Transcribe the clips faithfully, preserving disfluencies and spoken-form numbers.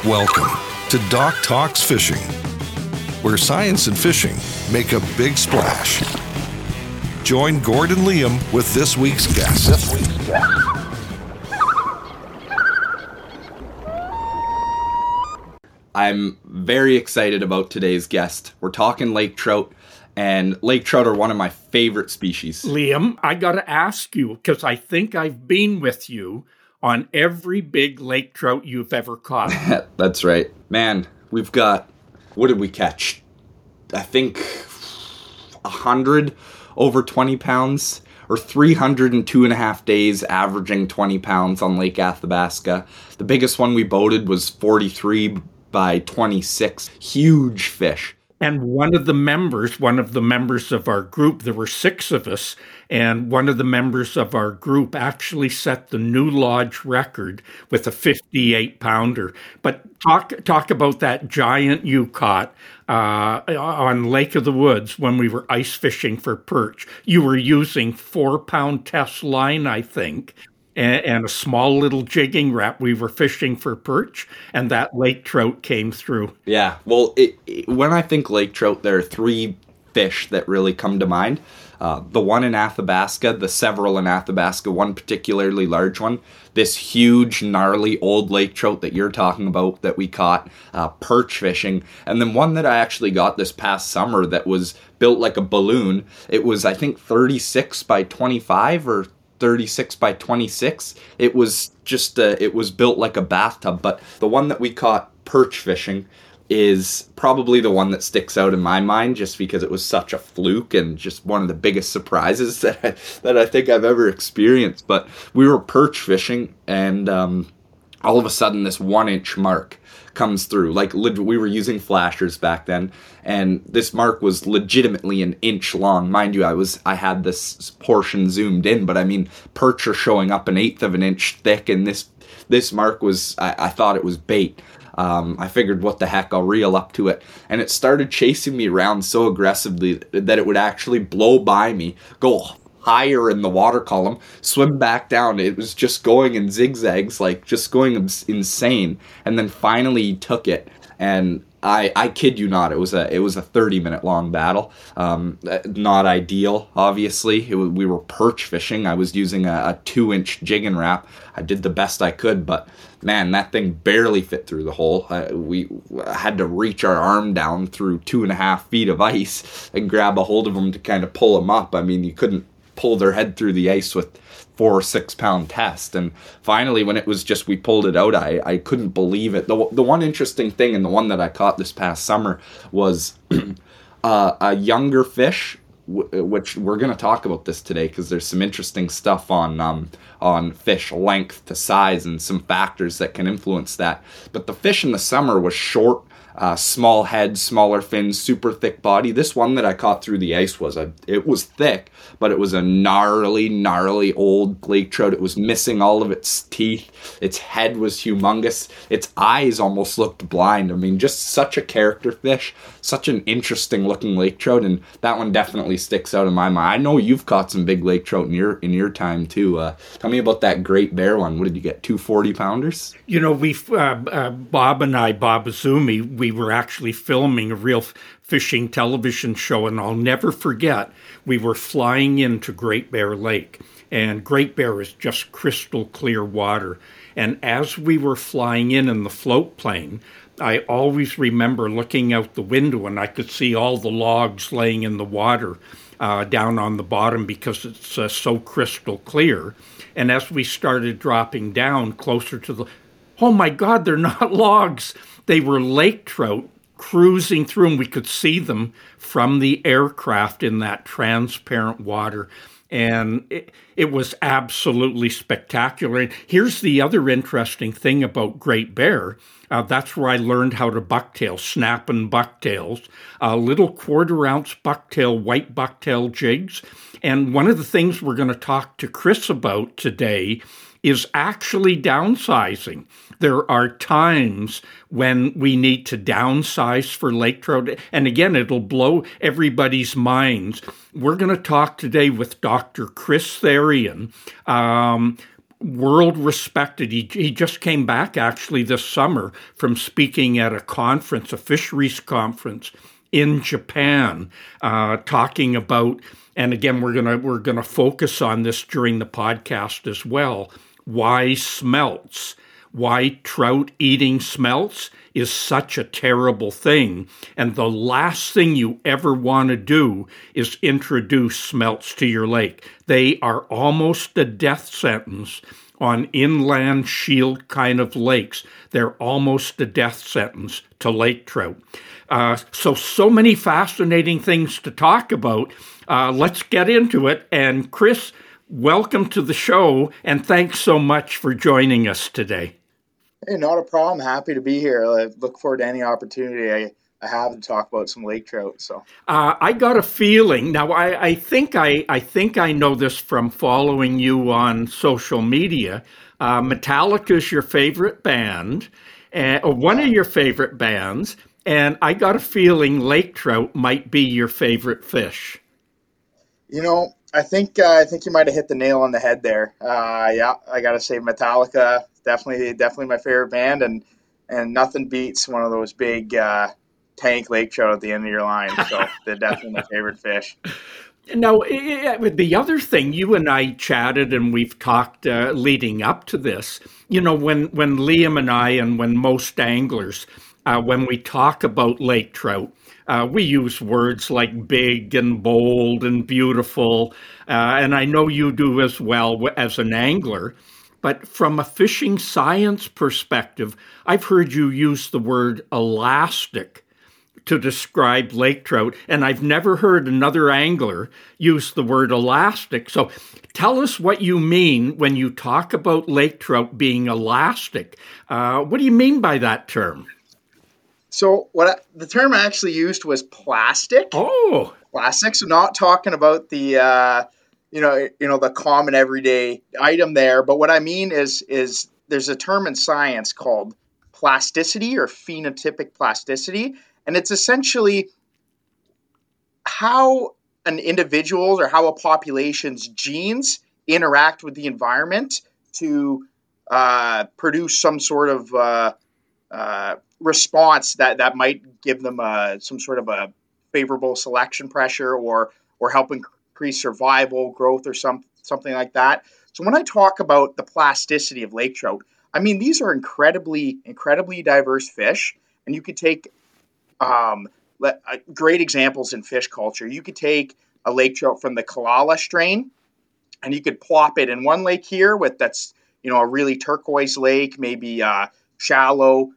Welcome to Doc Talks Fishing, where science and fishing make a big splash. Join Gord and Liam with this week's guest. This week's guest. I'm very excited about today's guest. We're talking lake trout, and lake trout are one of my favorite species. Liam, I got to ask you, because I think I've been with you on every big lake trout you've ever caught. That's right. Man, we've got, what did we catch? I think one hundred over twenty pounds, or three hundred in two and a half days, averaging twenty pounds on Lake Athabasca. The biggest one we boated was forty-three by twenty-six. Huge fish. And one of the members, one of the members of our group, there were six of us, and one of the members of our group actually set the new lodge record with a fifty-eight pounder. But talk talk about that giant you caught uh, on Lake of the Woods when we were ice fishing for perch. You were using four-pound test line, I think, and, and a small little jigging wrap. We were fishing for perch, and that lake trout came through. Yeah, well, it, it, when I think lake trout, there are three fish that really come to mind. Uh, the one in Athabasca, the several in Athabasca, one particularly large one, this huge, gnarly old lake trout that you're talking about that we caught uh, perch fishing, and then one that I actually got this past summer that was built like a balloon. It was, I think, thirty-six by twenty-five or thirty-six by twenty-six. It was just, uh, it was built like a bathtub, but the one that we caught perch fishing is probably the one that sticks out in my mind just because it was such a fluke and just one of the biggest surprises that I, that I think I've ever experienced. But we were perch fishing, and um, all of a sudden this one inch mark comes through. Like, we were using flashers back then, and this mark was legitimately an inch long. Mind you, I was I had this portion zoomed in, but I mean, perch are showing up an eighth of an inch thick, and this this mark was, I, I thought it was bait. Um, I figured, what the heck, I'll reel up to it. And it started chasing me around so aggressively that it would actually blow by me, go higher in the water column, swim back down. It was just going in zigzags, like just going insane. And then finally he took it, and I, I kid you not, it was a it was a thirty minute long battle. Um, not ideal, obviously. It was, we were perch fishing. I was using a, a two inch jigging wrap. I did the best I could, but man, that thing barely fit through the hole. Uh, we had to reach our arm down through two and a half feet of ice and grab a hold of them to kind of pull them up. I mean, you couldn't pull their head through the ice with four or six pound test. And finally, when it was just, we pulled it out, I, I couldn't believe it. The, the one interesting thing, and the one that I caught this past summer, was uh, a younger fish, w- which we're going to talk about this today because there's some interesting stuff on um, on fish length to size and some factors that can influence that. But the fish in the summer was short, Uh, small head, smaller fins, super thick body. This one that I caught through the ice was a, it was thick, but it was a gnarly, gnarly old lake trout. It was missing all of its teeth. Its head was humongous. Its eyes almost looked blind. I mean, just such a character fish, such an interesting looking lake trout, and that one definitely sticks out in my mind. I know you've caught some big lake trout in your in your time too. Uh, tell me about that Great Bear one. What did you get? Two forty pounders? You know, we uh, uh, Bob and I, Bob Azumi, we were actually filming a real fishing television show, and I'll never forget, we were flying into Great Bear Lake, and Great Bear is just crystal clear water. And as we were flying in in the float plane, I always remember looking out the window, and I could see all the logs laying in the water uh, down on the bottom because it's uh, so crystal clear. And as we started dropping down closer to the, oh my God, they're not logs. They were lake trout cruising through, and we could see them from the aircraft in that transparent water. And it, it was absolutely spectacular. And here's the other interesting thing about Great Bear. Uh, that's where I learned how to bucktail, snapping bucktails, uh, little quarter ounce bucktail, white bucktail jigs. And one of the things we're going to talk to Chris about today is actually downsizing. There are times when we need to downsize for lake trout. And again, it'll blow everybody's minds. We're going to talk today with Doctor Chris Therien, um, world respected. He, he just came back actually this summer from speaking at a conference, a fisheries conference in Japan, uh, talking about, and again, we're gonna we're gonna focus on this during the podcast as well, why smelts, why trout eating smelts is such a terrible thing. And the last thing you ever want to do is introduce smelts to your lake. They are almost a death sentence on inland shield kind of lakes. They're almost a death sentence to lake trout. Uh, so, so many fascinating things to talk about. Uh, let's get into it. And Chris, welcome to the show, and thanks so much for joining us today. Hey, not a problem. Happy to be here. I look forward to any opportunity I, I have to talk about some lake trout. So uh, I got a feeling. Now, I, I think I, I think I know this from following you on social media. Uh, Metallica is your favorite band, uh, or one of your favorite bands, and I got a feeling lake trout might be your favorite fish. You know, I think uh, I think you might have hit the nail on the head there. Uh, yeah, I gotta say Metallica, definitely definitely my favorite band, and and nothing beats one of those big uh, tank lake trout at the end of your line. So they're definitely my favorite fish. Now, the other thing, you and I chatted and we've talked uh, leading up to this, you know, when, when Liam and I and when most anglers, uh, when we talk about lake trout, uh, we use words like big and bold and beautiful. Uh, and I know you do as well as an angler. But from a fishing science perspective, I've heard you use the word elastic to describe lake trout, and I've never heard another angler use the word elastic. So tell us what you mean when you talk about lake trout being elastic. Uh, what do you mean by that term? So what I, the term I actually used was plastic. Oh, plastic. So not talking about the uh, you know you know the common everyday item there, but what I mean is is there's a term in science called plasticity or phenotypic plasticity. And it's essentially how an individual's or how a population's genes interact with the environment to uh, produce some sort of uh, uh, response that, that might give them a, some sort of a favorable selection pressure or or help increase survival, growth, or some something like that. So when I talk about the plasticity of lake trout, I mean these are incredibly, incredibly diverse fish, and you could take Um, let, uh, great examples in fish culture. You could take a lake trout from the Kalala strain, and you could plop it in one lake here with that's you know a really turquoise lake, maybe uh, shallow,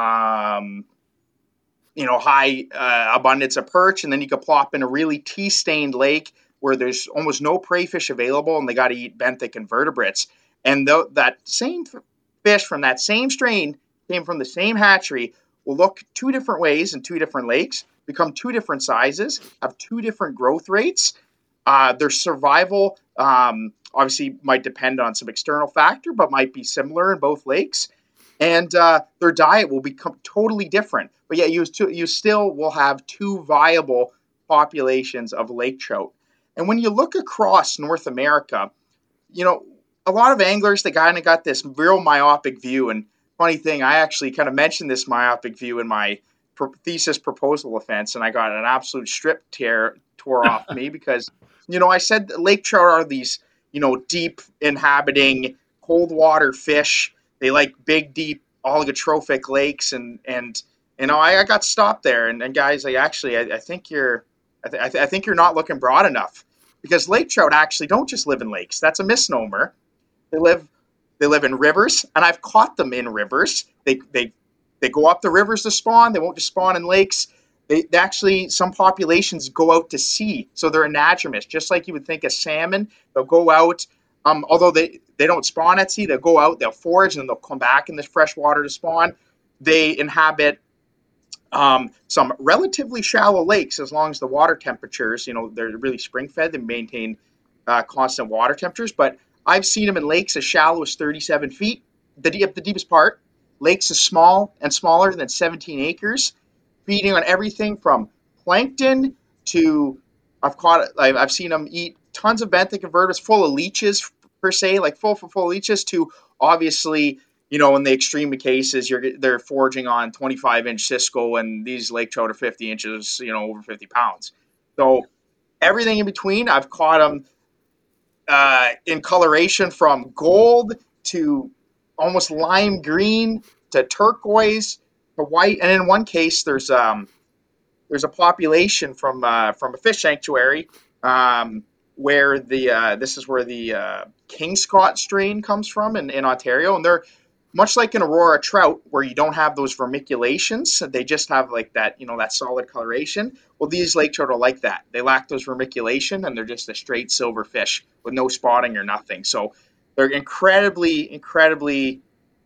um, you know high uh, abundance of perch, and then you could plop in a really tea-stained lake where there's almost no prey fish available, and they got to eat benthic invertebrates. And th- that same f- fish from that same strain came from the same hatchery. Will look two different ways in two different lakes, become two different sizes, have two different growth rates. Uh, their survival um, obviously might depend on some external factor, but might be similar in both lakes. And uh, their diet will become totally different. But yet you, you still will have two viable populations of lake trout. And when you look across North America, you know, a lot of anglers, they kind of got this real myopic view. And funny thing, I actually kind of mentioned this myopic view in my pro- thesis proposal offense, and I got an absolute strip tear tore off me because, you know, I said that lake trout are these, you know, deep inhabiting cold water fish. They like big, deep oligotrophic lakes, and and you know, I, I got stopped there, and, and guys, like actually, I, I think you're, I, th- I, th- I think you're not looking broad enough because lake trout actually don't just live in lakes. That's a misnomer. They live. They live in rivers, and I've caught them in rivers. They they they go up the rivers to spawn. They won't just spawn in lakes. They, they actually, some populations go out to sea, so they're anadromous, just like you would think a salmon. They'll go out, um, although they, they don't spawn at sea. They'll go out, they'll forage, and then they'll come back in the fresh water to spawn. They inhabit um, some relatively shallow lakes as long as the water temperatures, you know, they're really spring-fed. They maintain uh, constant water temperatures, but I've seen them in lakes as shallow as thirty-seven feet, the, deep, the deepest part. Lakes as small and smaller than seventeen acres, feeding on everything from plankton to I've caught I've, I've seen them eat tons of benthic invertebrates full of leeches per se, like full for full leeches, to obviously, you know, in the extreme cases, you're they're foraging on twenty-five inch Cisco, and these lake trout are fifty inches, you know, over fifty pounds. So everything in between, I've caught them uh, in coloration from gold to almost lime green to turquoise to white, and in one case, there's um there's a population from uh, from a fish sanctuary um, where the uh, this is where the uh, King Scott strain comes from in, in Ontario, and they're much like an Aurora trout where you don't have those vermiculations. They just have like that, you know, that solid coloration. Well, these lake trout are like that. They lack those vermiculation, and they're just a straight silver fish with no spotting or nothing. So they're incredibly, incredibly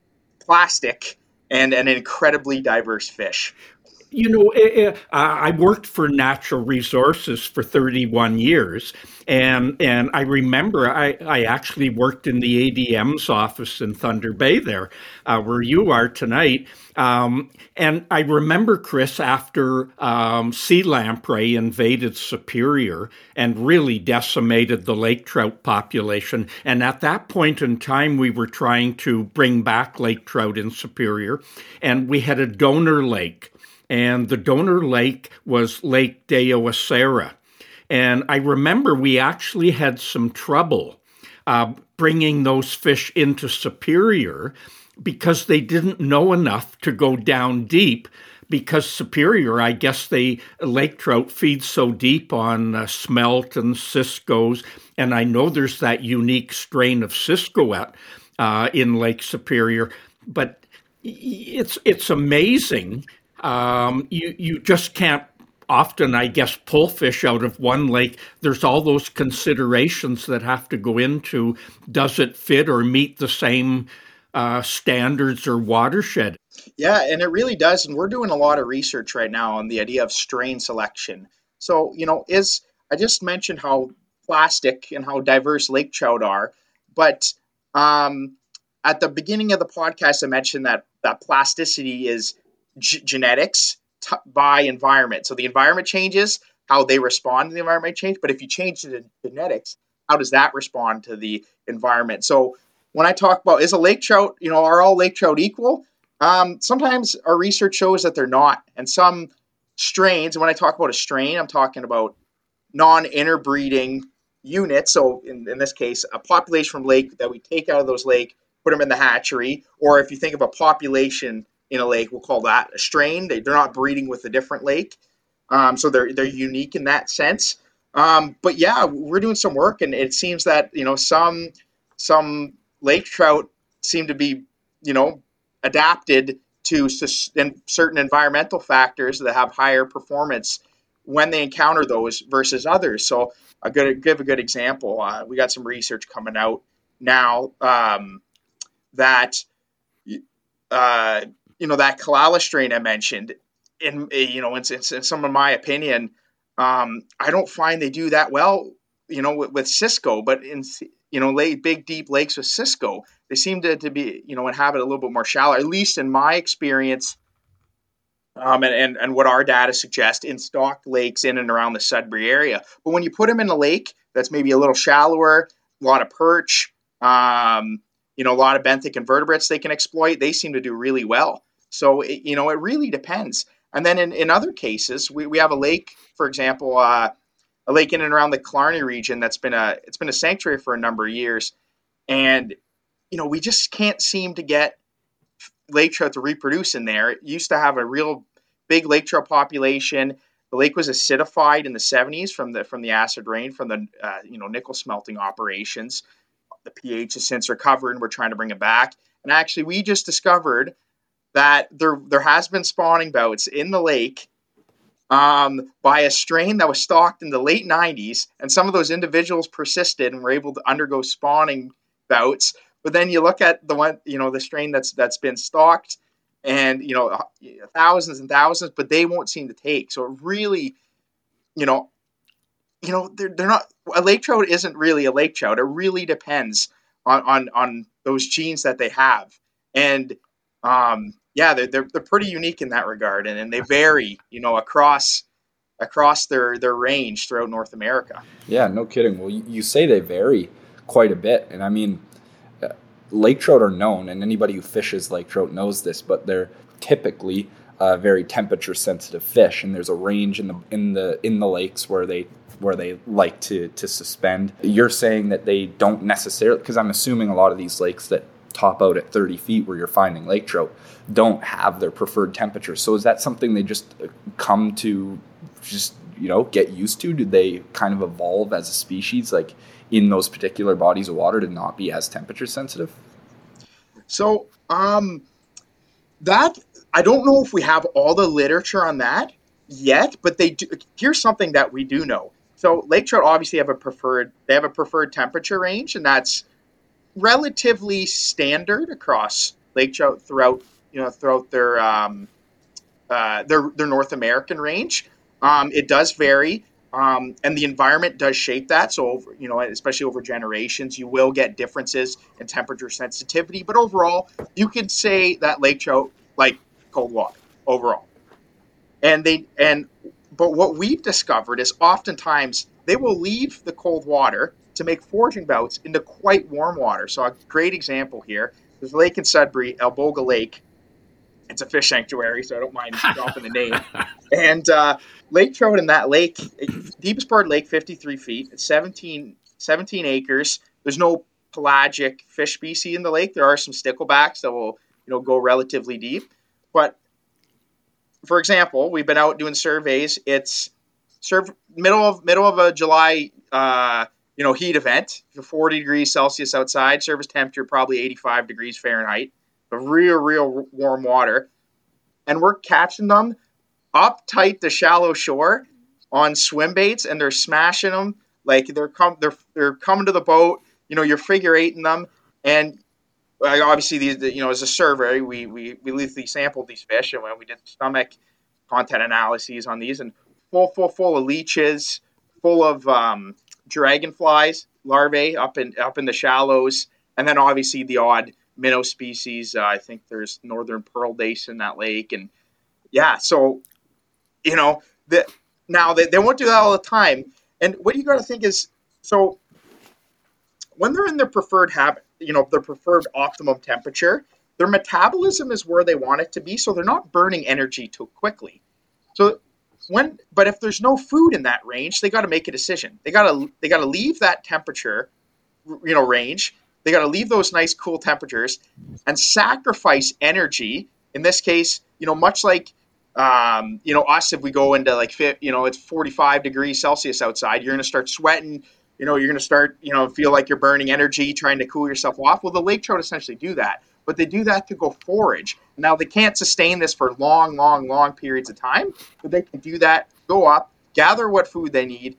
plastic and an incredibly diverse fish. You know, eh, eh, I worked for Natural Resources for thirty-one years, and and I remember I, I actually worked in the A D M's office in Thunder Bay there, uh, where you are tonight. Um, and I remember, Chris, after um, sea lamprey invaded Superior and really decimated the lake trout population, and at that point in time, we were trying to bring back lake trout in Superior, and we had a donor lake. And the donor lake was Lake Deoacera. And I remember we actually had some trouble uh, bringing those fish into Superior because they didn't know enough to go down deep, because Superior, I guess they, lake trout feed so deep on uh, smelt and Ciscoes. And I know there's that unique strain of Ciscoette uh, in Lake Superior, but it's it's amazing. Um, you, you just can't often, I guess, pull fish out of one lake. There's all those considerations that have to go into, does it fit or meet the same uh, standards or watershed? Yeah, and it really does. And we're doing a lot of research right now on the idea of strain selection. So, you know, is I just mentioned how plastic and how diverse lake trout are, but um, at the beginning of the podcast, I mentioned that that plasticity is G- genetics t- by environment. So the environment changes, how they respond to the environment change. But if you change the genetics, how does that respond to the environment? So when I talk about, is a lake trout, you know, are all lake trout equal? Um, sometimes our research shows that they're not. And some strains, and when I talk about a strain, I'm talking about non-interbreeding units. So in, in this case, a population from lake that we take out of those lake, put them in the hatchery. Or if you think of a population in a lake, we'll call that a strain. They, they're not breeding with a different lake. Um, so they're they're unique in that sense. Um, but yeah, we're doing some work, and it seems that, you know, some some lake trout seem to be, you know, adapted to certain environmental factors that have higher performance when they encounter those versus others. So I'm going to give a good example. Uh, we got some research coming out now um, that uh, you know, that Kalala strain I mentioned, in, you know, in, in some of my opinion, um, I don't find they do that well, you know, with, with Cisco, but in, you know, lake, big, deep lakes with Cisco, they seem to, to be, you know, inhabit a little bit more shallow, at least in my experience, um, and, and, and what our data suggests in stocked lakes in and around the Sudbury area. But when you put them in a lake that's maybe a little shallower, a lot of perch, um, you know, a lot of benthic invertebrates they can exploit, they seem to do really well. So, it, you know, it really depends. And then in, in other cases, we, we have a lake, for example, uh, a lake in and around the Killarney region that's been a, it's been a sanctuary for a number of years. And, you know, we just can't seem to get lake trout to reproduce in there. It used to have a real big lake trout population. The lake was acidified in the seventies from the, from the acid rain, from the, uh, you know, nickel smelting operations. The pH has since recovered, and we're trying to bring it back. And actually, we just discovered that there there has been spawning bouts in the lake um, by a strain that was stocked in the late nineties, and some of those individuals persisted and were able to undergo spawning bouts. But then you look at the one, you know, the strain that's that's been stocked, and you know, thousands and thousands, but they won't seem to take. So it really, you know, you know, they're they're not, a lake trout isn't really a lake trout. It really depends on on on those genes that they have, and um, yeah, they're, they're they're pretty unique in that regard, and, and they vary, you know, across across their their range throughout North America. Yeah, no kidding. Well, you, you say they vary. quite a bit. And I mean, uh, lake trout are known, and anybody who fishes lake trout knows this, but they're typically uh, very temperature sensitive fish, and there's a range in the in the in the lakes where they where they like to to suspend. You're saying that they don't necessarily, because I'm assuming a lot of these lakes that top out at thirty feet where you're finding lake trout don't have their preferred temperature. So is that something they just come to just, you know, get used to? Did they kind of evolve as a species, like in those particular bodies of water, to not be as temperature sensitive? So um, that, I don't know if we have all the literature on that yet, but they do. Here's something that we do know. So lake trout obviously have a preferred, they have a preferred temperature range, and that's relatively standard across lake trout throughout, you know, throughout their um, uh, their their North American range. Um, it does vary, um, and the environment does shape that. So, over, you know, especially over generations, you will get differences in temperature sensitivity. But overall, you could say that lake trout like cold water overall. And they and but what we've discovered is oftentimes they will leave the cold water to make foraging bouts into quite warm water. So a great example here, there's a lake in Sudbury, Alboga Lake. It's a fish sanctuary, so I don't mind dropping the name. And uh, lake trout in that lake, deepest part of the lake, fifty-three feet. It's seventeen, seventeen acres. There's no pelagic fish species in the lake. There are some sticklebacks that will, you know, go relatively deep. But for example, we've been out doing surveys. It's serve middle of middle of a July, uh, you know, heat event. forty degrees Celsius outside. Surface temperature probably eighty-five degrees Fahrenheit. A real, real warm water, and we're catching them up tight the shallow shore on swim baits, and they're smashing them like they're com- they're they're coming to the boat. You know, you're figure eighting them, and uh, obviously these, you know, as a survey, we we we lethally sampled these fish, and when we did stomach content analyses on these, and full, full, full of leeches, full of um, dragonflies larvae up in up in the shallows, and then obviously the odd minnow species. Uh, I think there's northern pearl dace in that lake, and yeah, so you know, the, now they, they won't do that all the time. And what you got to think is, so when they're in their preferred habit, you know, their preferred optimum temperature, their metabolism is where they want it to be, so they're not burning energy too quickly. So when, but if there's no food in that range, they got to make a decision. They got to they got to leave that temperature, you know, range. They got to leave those nice cool temperatures and sacrifice energy. In this case, you know, much like, um, you know, us, if we go into like, you know, it's forty-five degrees Celsius outside, you're going to start sweating, you know, you're going to start, you know, feel like you're burning energy, trying to cool yourself off. Well, the lake trout essentially do that, but they do that to go forage. Now, they can't sustain this for long, long, long periods of time, but they can do that, go up, gather what food they need.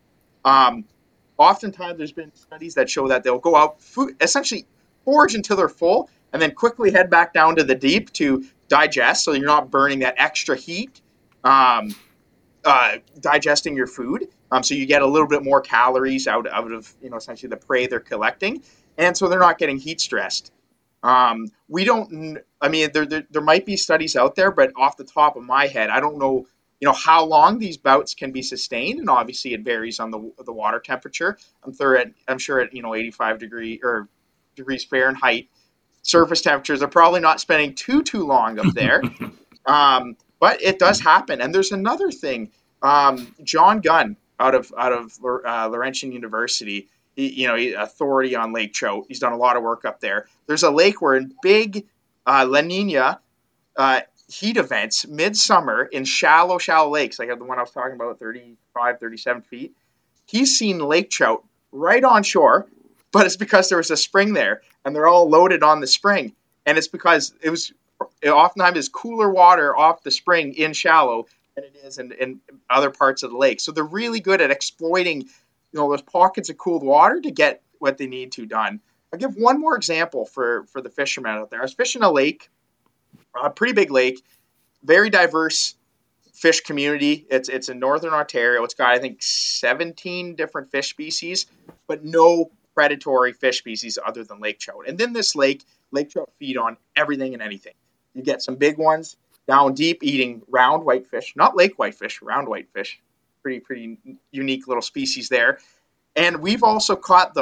Um, Oftentimes, there's been studies that show that they'll go out, food, essentially forage until they're full, and then quickly head back down to the deep to digest, so you're not burning that extra heat, um, uh, digesting your food. Um, so you get a little bit more calories out, out of, you know, essentially the prey they're collecting, and so they're not getting heat stressed. Um, we don't, I mean, there, there there might be studies out there, but off the top of my head, I don't know, you know, how long these bouts can be sustained, and obviously it varies on the the water temperature. I'm sure at, I'm sure at, you know, eighty-five degree or degrees Fahrenheit, surface temperatures are probably not spending too too long up there. um, but it does happen. And there's another thing. Um, John Gunn out of out of uh, Laurentian University, he, you know, he, authority on lake trout. He's done a lot of work up there. There's a lake where in big uh, La Nina uh, heat events midsummer in shallow, shallow lakes, like the one I was talking about, thirty-five, thirty-seven feet, he's seen lake trout right on shore, but it's because there was a spring there, and they're all loaded on the spring. And it's because it was it oftentimes is cooler water off the spring in shallow than it is in, in other parts of the lake. So they're really good at exploiting, you know, those pockets of cooled water to get what they need to done. I'll give one more example for, for the fishermen out there. I was fishing a lake, a pretty big lake, very diverse fish community. It's it's in northern Ontario. It's got, I think, seventeen different fish species, but no predatory fish species other than lake trout. And then this lake, lake trout feed on everything and anything. You get some big ones down deep eating round whitefish, not lake whitefish, round whitefish. Pretty, pretty unique little species there. And we've also caught them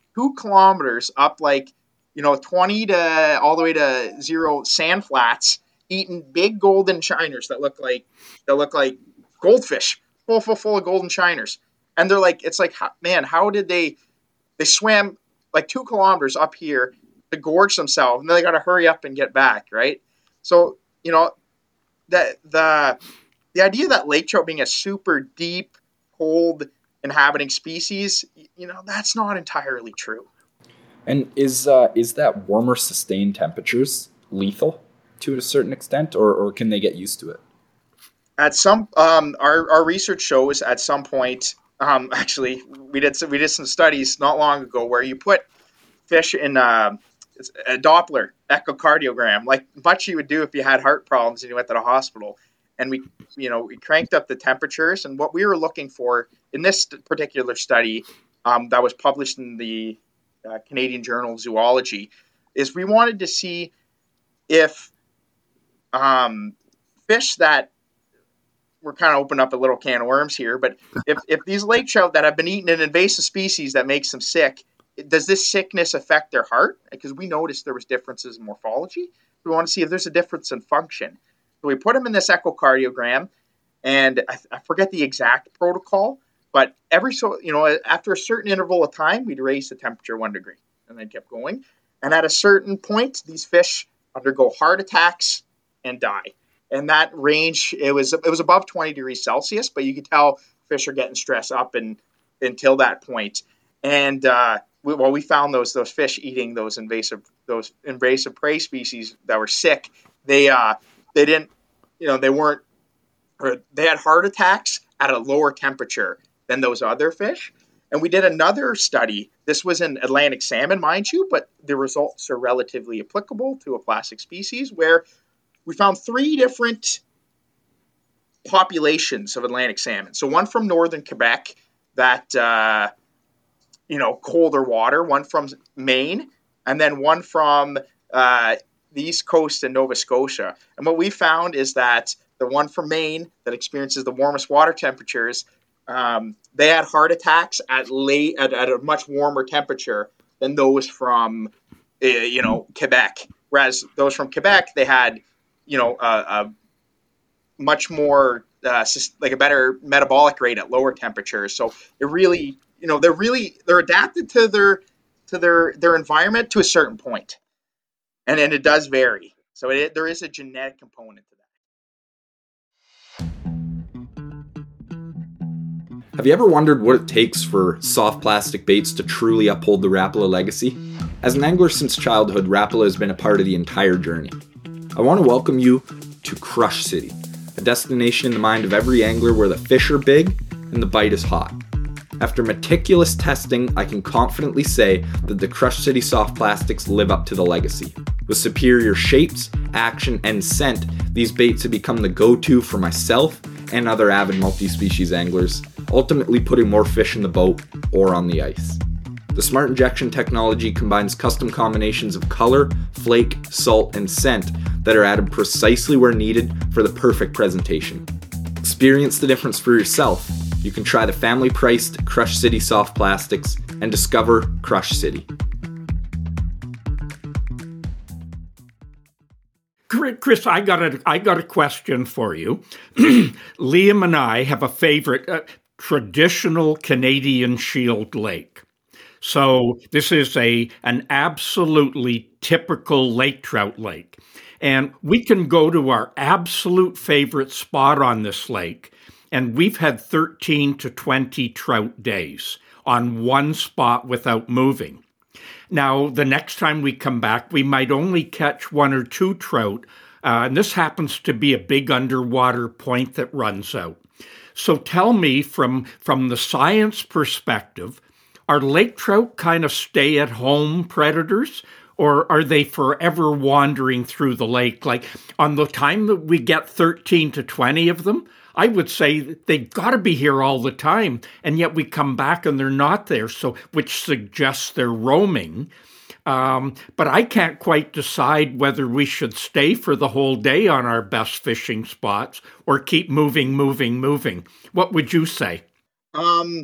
two kilometers up like, you know, twenty to all the way to zero sand flats, eating big golden shiners that look like that look like goldfish, full, full, full of golden shiners. And they're like, it's like, man, how did they, they swam like two kilometers up here to gorge themselves, and then they got to hurry up and get back, right? So, you know, that the the idea that lake trout being a super deep, cold inhabiting species, you know, that's not entirely true. And is uh, is that warmer sustained temperatures lethal to a certain extent, or, or can they get used to it? At some, um, our our research shows at some point, um, actually, we did some, we did some studies not long ago where you put fish in a, a Doppler echocardiogram, like much you would do if you had heart problems and you went to the hospital. And we, you know, we cranked up the temperatures, and what we were looking for in this particular study um, that was published in the uh, Canadian Journal of Zoology is we wanted to see if um, fish that we're kind of opening up a little can of worms here, but if, if these lake trout that have been eating an invasive species that makes them sick, does this sickness affect their heart? Because we noticed there was differences in morphology. We want to see if there's a difference in function. So we put them in this echocardiogram, and I, I forget the exact protocol, but every so, you know, after a certain interval of time, we'd raise the temperature one degree, and then kept going. And at a certain point, these fish undergo heart attacks and die. And that range, it was it was above twenty degrees Celsius, but you could tell fish are getting stressed up and until that point. And uh, we, well, we found those those fish eating those invasive those invasive prey species that were sick. They uh, they didn't, you know, they weren't, or they had heart attacks at a lower temperature than those other fish. And we did another study. This was in Atlantic salmon, mind you, but the results are relatively applicable to a plastic species, where we found three different populations of Atlantic salmon. So one from northern Quebec, that, uh, you know, colder water, one from Maine, and then one from uh, the East Coast in Nova Scotia. And what we found is that the one from Maine that experiences the warmest water temperatures, um, they had heart attacks at late at, at a much warmer temperature than those from, uh, you know, Quebec. Whereas those from Quebec, they had, you know, a, a much more, uh, like a better metabolic rate at lower temperatures. So it really, you know, they're really, they're adapted to their, to their, their environment to a certain point. And then it does vary. So it, there is a genetic component to that. Have you ever wondered what it takes for soft plastic baits to truly uphold the Rapala legacy? As an angler since childhood, Rapala has been a part of the entire journey. I want to welcome you to Crush City, a destination in the mind of every angler where the fish are big and the bite is hot. After meticulous testing, I can confidently say that the Crush City soft plastics live up to the legacy. With superior shapes, action, and scent, these baits have become the go-to for myself and other avid multi-species anglers, ultimately putting more fish in the boat or on the ice. The Smart Injection technology combines custom combinations of color, flake, salt, and scent that are added precisely where needed for the perfect presentation. Experience the difference for yourself. You can try the family-priced Crush City soft plastics and discover Crush City. Chris, I got a I got a question for you. Liam and I have a favorite uh, traditional Canadian Shield lake. So this is a an absolutely typical lake trout lake. And we can go to our absolute favorite spot on this lake, and we've had thirteen to twenty trout days on one spot without moving. Now, the next time we come back, we might only catch one or two trout, uh, and this happens to be a big underwater point that runs out. So tell me, from, from the science perspective, are lake trout kind of stay-at-home predators, or are they forever wandering through the lake? Like, on the time that we get thirteen to twenty of them, I would say they've got to be here all the time, and yet we come back and they're not there, so which suggests they're roaming. Um, but I can't quite decide whether we should stay for the whole day on our best fishing spots or keep moving, moving, moving. What would you say? Um,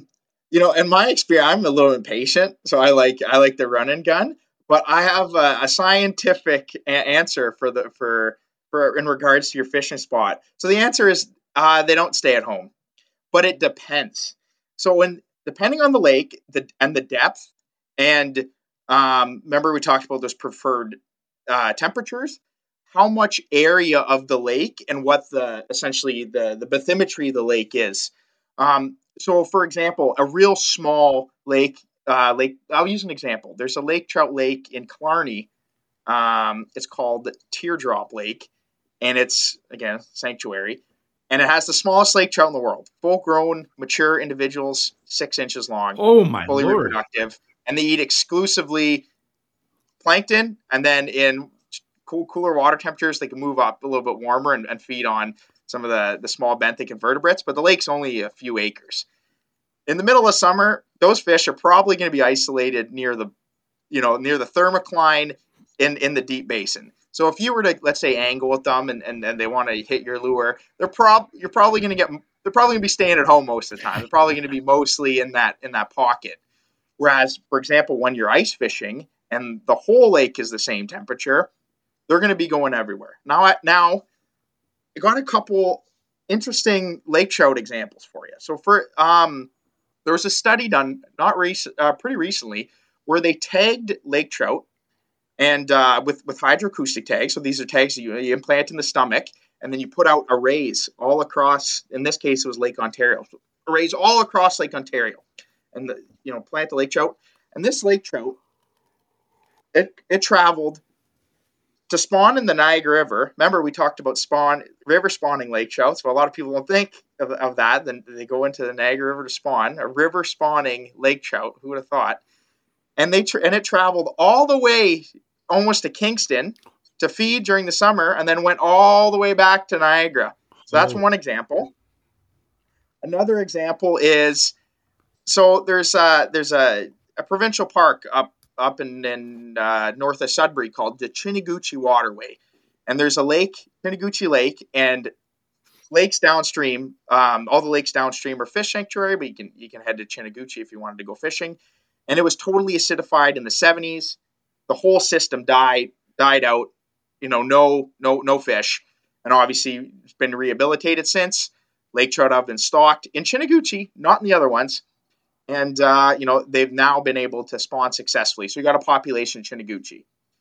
you know, in my experience, I'm a little impatient, so I like I like the run and gun. But I have a, a scientific a- answer for the for for in regards to your fishing spot. So the answer is uh, they don't stay at home, but it depends. So when depending on the lake the and the depth, and um, remember we talked about those preferred uh, temperatures, how much area of the lake and what the essentially the the bathymetry of the lake is. Um, so, for example, a real small lake, uh, lake. I'll use an example. There's a lake trout lake in Killarney. Um, it's called Teardrop Lake, and it's again sanctuary, and it has the smallest lake trout in the world. Full-grown, mature individuals, six inches long, Oh, my fully Lord. reproductive, and they eat exclusively plankton, and then in cool, cooler water temperatures, they can move up a little bit warmer and, and feed on some of the, the small benthic invertebrates, but the lake's only a few acres. In the middle of summer, those fish are probably going to be isolated near the, you know, near the thermocline in, in the deep basin. So if you were to, let's say, angle with them and, and, and they want to hit your lure, they're prob you're probably going to get, they're probably going to be staying at home most of the time. They're probably going to be mostly in that in that pocket. Whereas, for example, when you're ice fishing and the whole lake is the same temperature, they're going to be going everywhere. Now, now, I got a couple interesting lake trout examples for you. So, for um, there was a study done not recent, uh, pretty recently, where they tagged lake trout and uh, with with hydroacoustic tags. So these are tags that you, you implant in the stomach, and then you put out arrays all across. In this case, it was Lake Ontario. So arrays all across Lake Ontario, and the, you know plant the lake trout. And this lake trout, it it traveled to spawn in the Niagara River. Remember, we talked about spawn river spawning lake trout. So a lot of people don't think of, of that. Then they go into the Niagara River to spawn a river spawning lake trout. Who would have thought? And they tra- and it traveled all the way almost to Kingston to feed during the summer, and then went all the way back to Niagara. So that's Oh. one example. Another example is so there's a, there's a, a provincial park up up in, in uh, north of Sudbury called the Chiniguchi Waterway. And there's a lake, Chiniguchi Lake, and lakes downstream. Um, all the lakes downstream are fish sanctuary, but you can you can head to Chiniguchi if you wanted to go fishing. And it was totally acidified in the seventies. The whole system died died out. You know, no no no fish. And obviously it's been rehabilitated since. Lake trout have been stocked in Chiniguchi, not in the other ones. And, uh, you know, they've now been able to spawn successfully. So we got a population in Chiniguchi.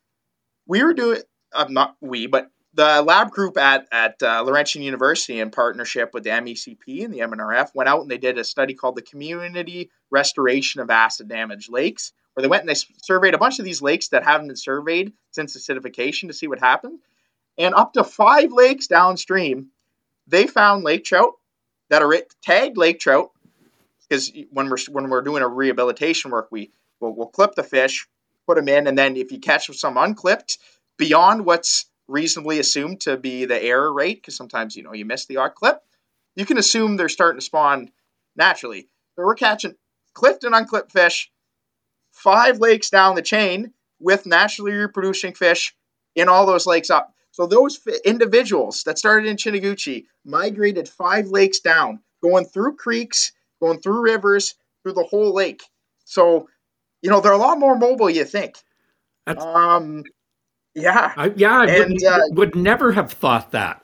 We were doing, uh, not we, but the lab group at, at uh, Laurentian University in partnership with the M E C P and the M N R F went out and they did a study called the Community Restoration of Acid Damaged Lakes, where they went and they surveyed a bunch of these lakes that haven't been surveyed since acidification to see what happened. And up to five lakes downstream, they found lake trout that are tagged lake trout. Because when we're when we're doing a rehabilitation work, we we'll, we'll clip the fish, put them in, and then if you catch some unclipped beyond what's reasonably assumed to be the error rate, because sometimes you know you miss the odd clip, you can assume they're starting to spawn naturally. So we're catching clipped and unclipped fish, five lakes down the chain with naturally reproducing fish in all those lakes up. So those individuals that started in Chiniguchi migrated five lakes down, going through creeks, going through rivers, through the whole lake. So, you know, they're a lot more mobile, you think. That's, um, yeah. I, yeah, I and, would, uh, would never have thought that.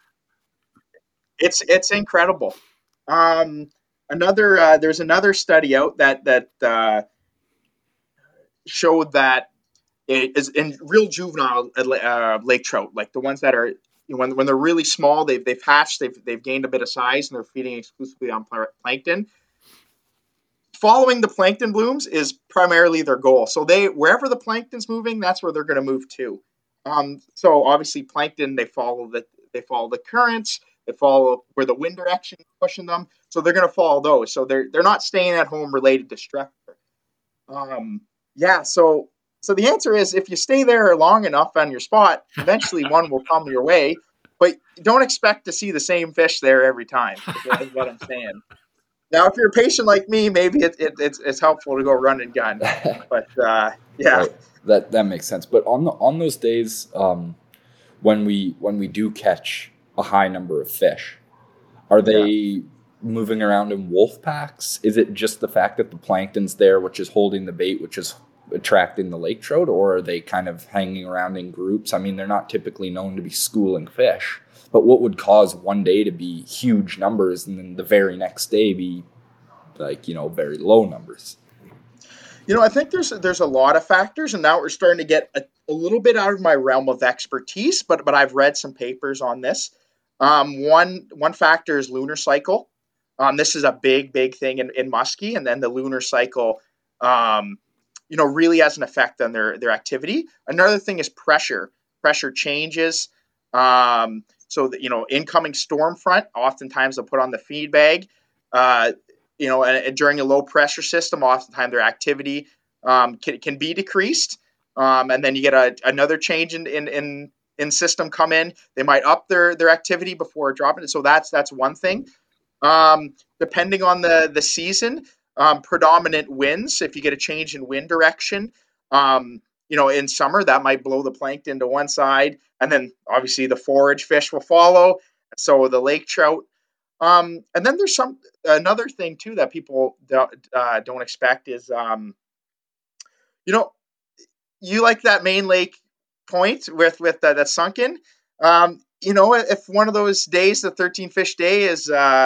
It's it's incredible. Um, another uh, there's another study out that that uh, showed that it is in real juvenile uh, lake trout, like the ones that are you know, when when they're really small, they've they've hatched, they've they've gained a bit of size, and they're feeding exclusively on plankton. Following the plankton blooms is primarily their goal. So they wherever the plankton's moving, that's where they're going to move to. Um, so obviously, plankton they follow the they follow the currents, they follow where the wind direction is pushing them. So they're going to follow those. So they're they're not staying at home related to structure. Um, yeah. So so the answer is if you stay there long enough on your spot, eventually one will come your way. But don't expect to see the same fish there every time. Is what I'm saying. Now, if you're a patient like me, maybe it, it, it's it's helpful to go run and gun. But uh, yeah, right. that that makes sense. But on the, on those days, um, when we when we do catch a high number of fish, are they Yeah. moving around in wolf packs? Is it just the fact that the plankton's there, which is holding the bait, which is attracting the lake trout, or are they kind of hanging around in groups? I mean, they're not typically known to be schooling fish, but what would cause one day to be huge numbers and then the very next day be like, you know, very low numbers? You know, I think there's there's a lot of factors, and now we're starting to get a, a little bit out of my realm of expertise, but but I've read some papers on this. Um, one one factor is lunar cycle. Um, this is a big, big thing in, in muskie, and then the lunar cycle, um, you know, really has an effect on their their activity. Another thing is pressure. Pressure changes. Um, so that, you know, incoming storm front, oftentimes they'll put on the feed bag. Uh, you know, and, and during a low pressure system, oftentimes their activity um, can, can be decreased. Um, and then you get a, another change in, in, in, in system come in. They might up their, their activity before dropping it. So that's, that's one thing. Um, depending on the, the season, um, predominant winds, if you get a change in wind direction, um, you know, in summer, that might blow the plankton to one side. And then obviously the forage fish will follow. So the lake trout. Um, and then there's some another thing too that people don't, uh, don't expect is, um, you know, you like that main lake point with with uh, that sunken. Um, you know, if one of those days, the thirteen fish day, is uh,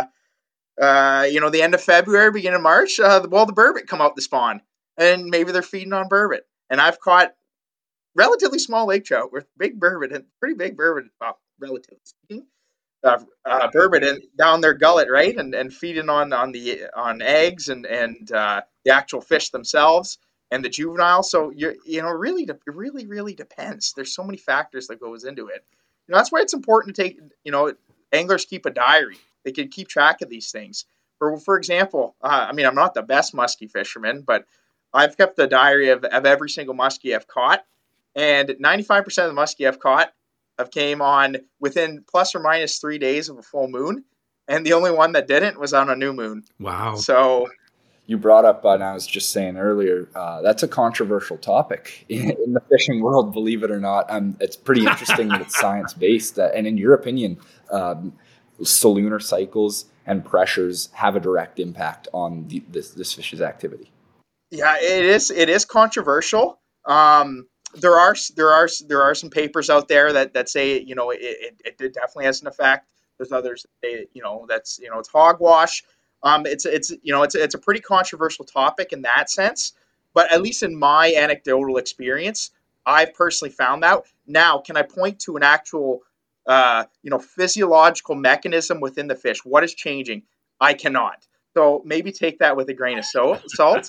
uh, you know, the end of February, beginning of March, uh, well, the burbot come out the spawn, and maybe they're feeding on burbot. And I've caught relatively small lake trout with big burbot and pretty big burbot, well, relatively speaking. Uh, uh, burbot in, down their gullet, right, and and feeding on on the on eggs and and uh, the actual fish themselves and the juvenile. So you you know really it really really depends. There's so many factors that goes into it. You know, that's why it's important to take. You know, anglers keep a diary. They can keep track of these things. For for example, uh, I mean, I'm not the best muskie fisherman, but I've kept a diary of of every single muskie I've caught, and ninety-five percent of the muskie I've caught I've came on within plus or minus three days of a full moon, and the only one that didn't was on a new moon. Wow! So you brought up, uh, and I was just saying earlier, uh, that's a controversial topic in, in the fishing world. Believe it or not, um, it's pretty interesting that it's science based. Uh, and in your opinion, um, lunar cycles and pressures have a direct impact on the, this this fish's activity. Yeah, it is. It is controversial. Um, There are there are there are some papers out there that, that say, you know, it, it, it definitely has an effect. There's others that say, you know, that's, you know, it's hogwash. Um, it's it's you know it's it's a pretty controversial topic in that sense. But at least in my anecdotal experience, I've personally found out. Now, can I point to an actual uh, you know physiological mechanism within the fish? What is changing? I cannot. So maybe take that with a grain of salt.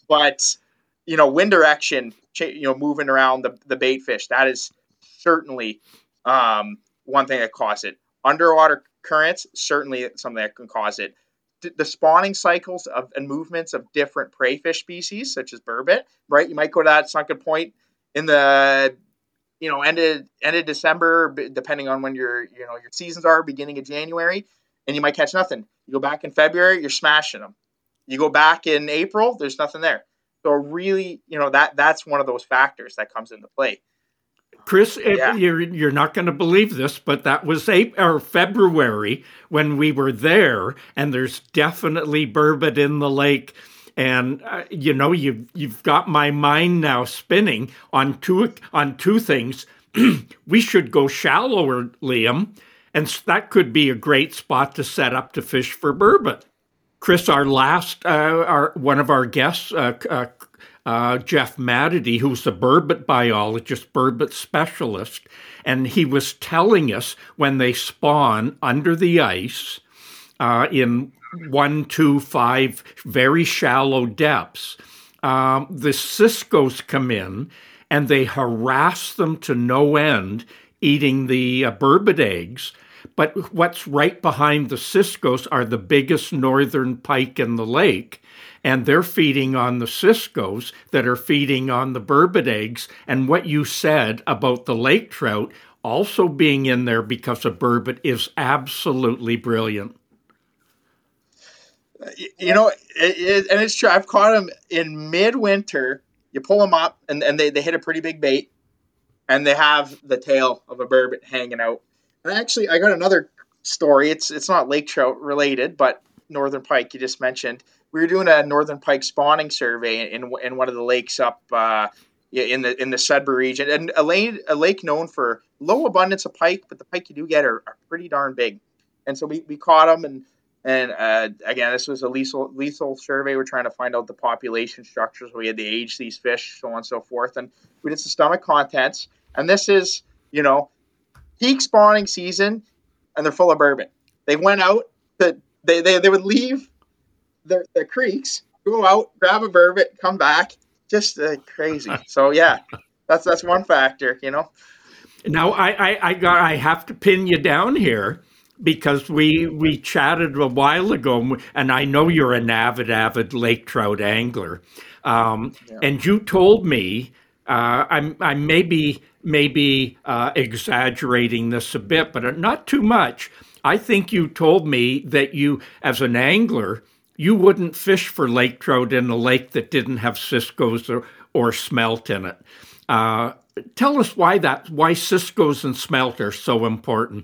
But you know, wind direction, you know, moving around the, the bait fish, that is certainly um, one thing that causes it. Underwater currents, certainly something that can cause it. D- the spawning cycles of and movements of different prey fish species, such as burbot, right? You might go to that sunken point in the, you know, end of, end of December, depending on when your, you know, your seasons are, beginning of January, and you might catch nothing. You go back in February, you're smashing them. You go back in April, there's nothing there. So really, you know, that that's one of those factors that comes into play. Chris, yeah. you're you're not going to believe this, but that was April, or February when we were there, and there's definitely burbot in the lake. And uh, you know, you've you've got my mind now spinning on two on two things. We should go shallower, Liam, and that could be a great spot to set up to fish for burbot. Chris, our last, uh, our one of our guests, uh, uh, uh, Jeff Madity, who's a burbot biologist, burbot specialist, and he was telling us when they spawn under the ice uh, in one, two, five very shallow depths, um, the ciscos come in and they harass them to no end, eating the uh, burbot eggs. But what's right behind the ciscos are the biggest northern pike in the lake, and they're feeding on the ciscos that are feeding on the burbot eggs. And what you said about the lake trout also being in there because of burbot is absolutely brilliant. You know, it, it, and it's true. I've caught them in midwinter. You pull them up, and, and they, they hit a pretty big bait, and they have the tail of a burbot hanging out. And actually, I got another story. It's it's not lake trout related, but northern pike you just mentioned, we were doing a northern pike spawning survey in in one of the lakes up uh, in the in the Sudbury region, and a lake a lake known for low abundance of pike, but the pike you do get are, are pretty darn big. And so we, we caught them, and and uh, again, this was a lethal lethal survey. We're trying to find out the population structures. We had to age these fish, so on and so forth, and we did some stomach contents. And this is, you know, peak spawning season, and they're full of bourbon. They went out, to, they, they they would leave the, the creeks, go out, grab a bourbon, come back, just uh, crazy. So yeah, that's that's one factor, you know. Now I, I, I got I have to pin you down here, because we we chatted a while ago, and I know you're an avid, avid lake trout angler, um, yeah. and you told me, uh, I'm I may be maybe uh, exaggerating this a bit, but not too much. I think you told me that you, as an angler, you wouldn't fish for lake trout in a lake that didn't have Cisco's or, or smelt in it. Uh, tell us why that why Cisco's and smelt are so important.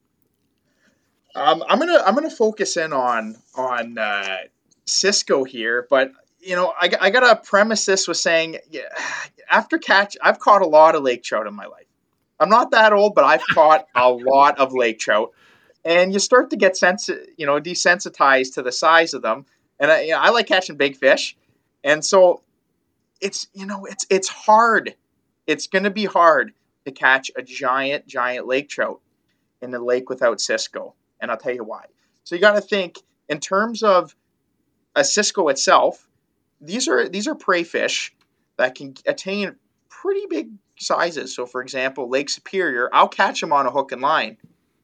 Um, I'm gonna I'm gonna focus in on on uh, Cisco here, but you know I, I gotta premise this with saying, yeah, after catch, I've caught a lot of lake trout in my life. I'm not that old, but I've caught a lot of lake trout, and you start to get sensi- you know desensitized to the size of them. And I, you know, I like catching big fish, and so it's you know it's it's hard. It's gonna be hard to catch a giant giant lake trout in the lake without Cisco. And I'll tell you why. So you got to think in terms of a Cisco itself. These are these are prey fish that can attain pretty big sizes. So, for example, Lake Superior, I'll catch them on a hook and line,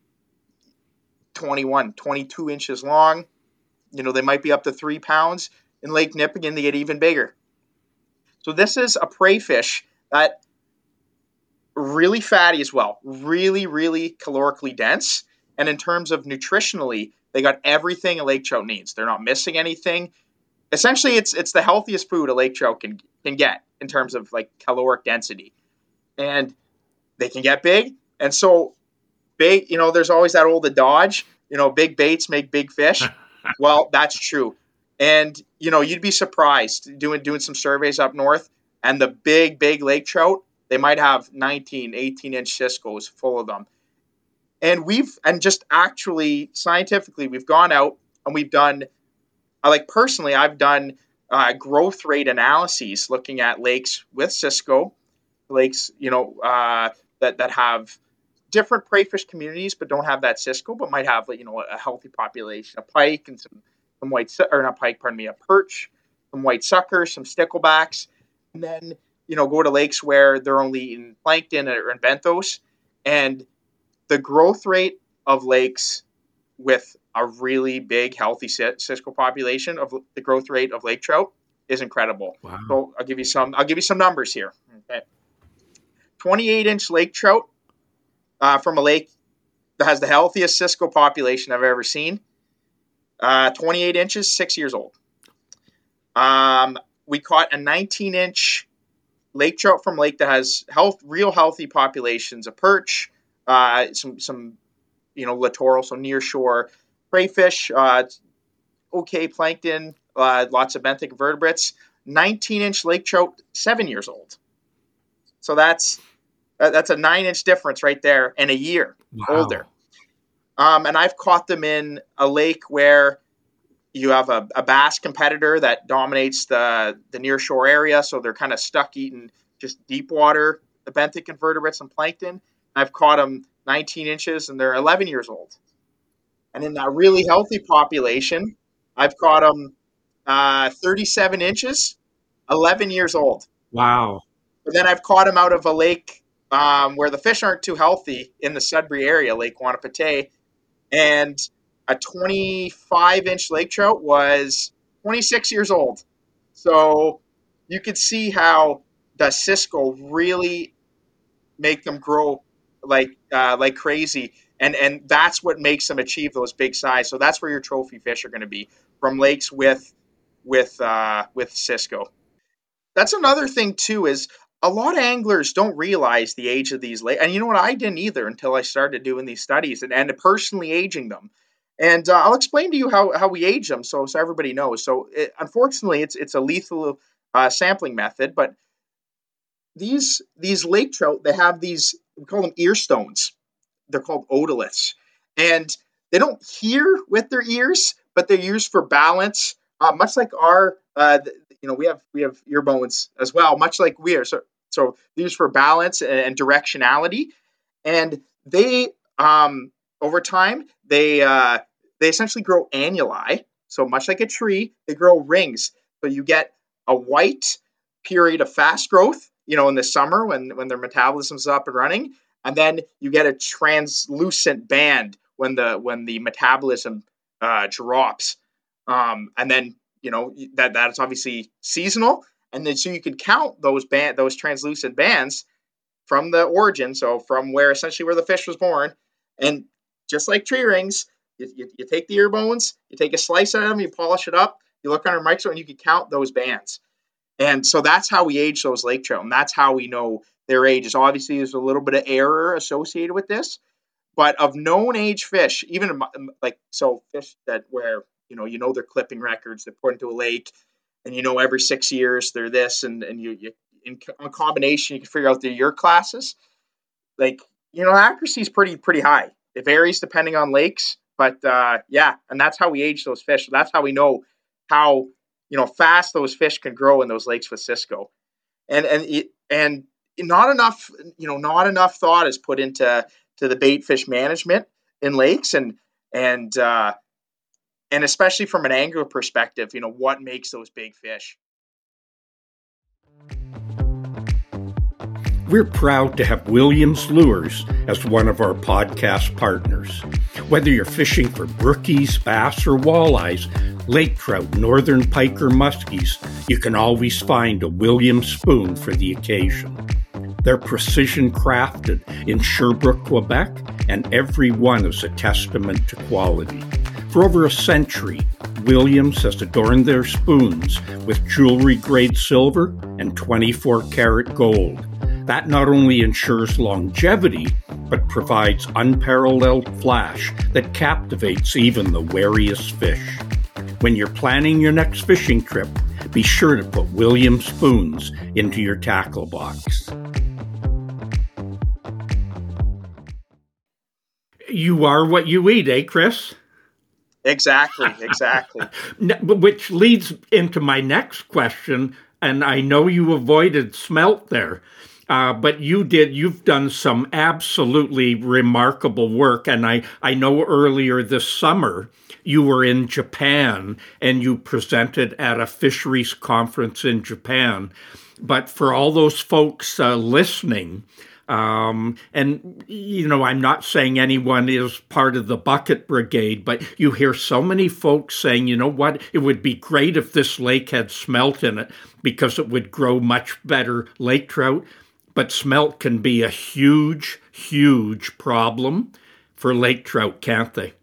twenty-one, twenty-two inches long. You know, they might be up to three pounds. In Lake Nipigon, they get even bigger. So this is a prey fish that really fatty as well, really, really calorically dense. And in terms of nutritionally, they got everything a lake trout needs. They're not missing anything. Essentially, it's it's the healthiest food a lake trout can can get in terms of like caloric density. And they can get big. And so big, you know, there's always that old adage, you know, big baits make big fish. Well, that's true. And, you know, you'd be surprised doing doing some surveys up north, and the big, big lake trout, they might have nineteen, eighteen inch Cisco's full of them. And we've, and just actually scientifically, we've gone out and we've done, like personally, I've done uh, growth rate analyses looking at lakes with Cisco, lakes, you know, uh, that, that have different prey fish communities, but don't have that Cisco, but might have, you know, a healthy population of pike and some, some white, or not pike, pardon me, a perch, some white suckers, some sticklebacks. And then, you know, go to lakes where they're only eating plankton or in benthos, and the growth rate of lakes with a really big, healthy Cisco population of the growth rate of lake trout is incredible. Wow. So I'll give you some. I'll give you some numbers here. Okay, twenty-eight inch lake trout uh, from a lake that has the healthiest Cisco population I've ever seen. Uh, twenty-eight inches, six years old. Um, we caught a nineteen inch lake trout from a lake that has health, real healthy populations of perch. Uh, some, some, you know, littoral, so near shore prey fish, uh, okay plankton, uh, lots of benthic vertebrates. nineteen inch lake trout, seven years old. So that's uh, that's a nine inch difference right there, and a year wow. older. Um, and I've caught them in a lake where you have a, a bass competitor that dominates the the near shore area, so they're kind of stuck eating just deep water, the benthic invertebrates and plankton. I've caught them nineteen inches, and they're eleven years old. And in that really healthy population, I've caught them uh, thirty-seven inches, eleven years old. Wow. But then I've caught them out of a lake um, where the fish aren't too healthy in the Sudbury area, Lake Wanapitei, and a twenty-five inch lake trout was twenty-six years old. So you could see how the Cisco really make them grow like uh, like crazy, and and that's what makes them achieve those big size. So that's where your trophy fish are going to be, from lakes with with uh, with Cisco. That's another thing too, is a lot of anglers don't realize the age of these lakes, and you know what, I didn't either until I started doing these studies and, and personally aging them. And uh, I'll explain to you how, how we age them, so so everybody knows. So it, unfortunately, it's it's a lethal uh, sampling method, but these these lake trout, they have these, we call them ear stones. They're called otoliths, and they don't hear with their ears, but they're used for balance. Uh, much like our, uh, you know, we have we have ear bones as well, much like we are. So so they're used for balance and, and directionality, and they um, over time they uh, they essentially grow annuli. So much like a tree, they grow rings. So you get a white period of fast growth, you know, in the summer when when their metabolism's up and running, and then you get a translucent band when the when the metabolism uh, drops, um, and then you know that that's obviously seasonal, and then so you can count those band those translucent bands from the origin, so from where essentially where the fish was born, and just like tree rings, you, you, you take the ear bones, you take a slice out of them, you polish it up, you look under a microscope, and you can count those bands. And so that's how we age those lake trout, and that's how we know their ages. Obviously, there's a little bit of error associated with this, but of known age fish, even like so fish that where you know you know their clipping records, they're put into a lake, and you know every six years they're this, and and you, you in a combination you can figure out their year classes. Like you know, accuracy is pretty pretty high. It varies depending on lakes, but uh, yeah, and that's how we age those fish. So that's how we know how you know fast those fish can grow in those lakes with Cisco, and and and not enough you know not enough thought is put into to the bait fish management in lakes, and and uh, and especially from an angler perspective, you know what makes those big fish. We're proud to have Williams Lures as one of our podcast partners. Whether you're fishing for brookies, bass, or walleyes, lake trout, northern pike, or muskies, you can always find a Williams spoon for the occasion. They're precision crafted in Sherbrooke, Quebec, and every one is a testament to quality. For over a century, Williams has adorned their spoons with jewelry-grade silver and twenty-four karat gold. That not only ensures longevity, but provides unparalleled flash that captivates even the wariest fish. When you're planning your next fishing trip, be sure to put Williams spoons into your tackle box. You are what you eat, eh, Chris? Exactly, exactly. Which leads into my next question, and I know you avoided smelt there. Uh, but you did, you've done some absolutely remarkable work. And I, I know earlier this summer you were in Japan and you presented at a fisheries conference in Japan. But for all those folks uh, listening, um, and, you know, I'm not saying anyone is part of the bucket brigade, but you hear so many folks saying, you know what, it would be great if this lake had smelt in it because it would grow much better lake trout. But smelt can be a huge, huge problem for lake trout, can't they?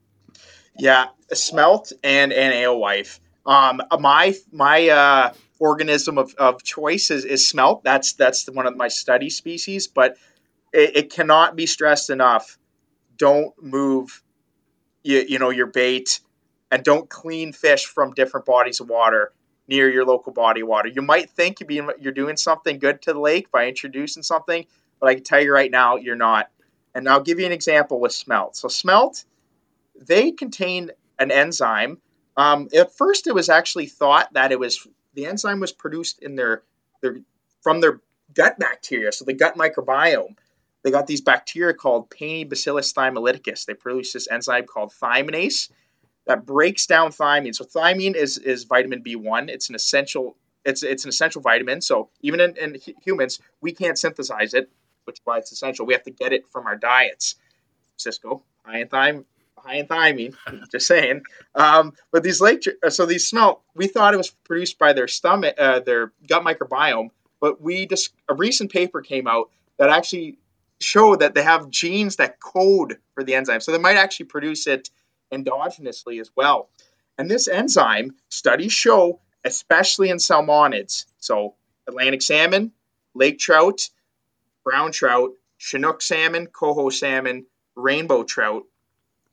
Yeah, smelt and, and alewife. Um, my my uh, organism of, of choice is, is smelt. That's that's one of my study species, but it, it cannot be stressed enough. Don't move, you, you know, your bait, and don't clean fish from different bodies of water near your local body of water. You might think you're, being, you're doing something good to the lake by introducing something, but I can tell you right now, you're not. And I'll give you an example with smelt. So smelt, they contain an enzyme. Um, at first, it was actually thought that it was the enzyme was produced in their, their from their gut bacteria, so the gut microbiome. They got these bacteria called Paenibacillus thymolyticus. They produce this enzyme called thymidase that breaks down thymine. So thymine is, is vitamin B one. It's an essential it's it's an essential vitamin. So even in, in humans, we can't synthesize it, which is why it's essential. We have to get it from our diets. Cisco, high in thymine, high in thymine. Just saying. Um, but these lake so these smelt, we thought it was produced by their stomach, uh, their gut microbiome. But we just a recent paper came out that actually showed that they have genes that code for the enzyme. So they might actually produce it endogenously as well. And this enzyme, studies show, especially in salmonids, so Atlantic salmon, lake trout, brown trout, Chinook salmon, coho salmon, rainbow trout,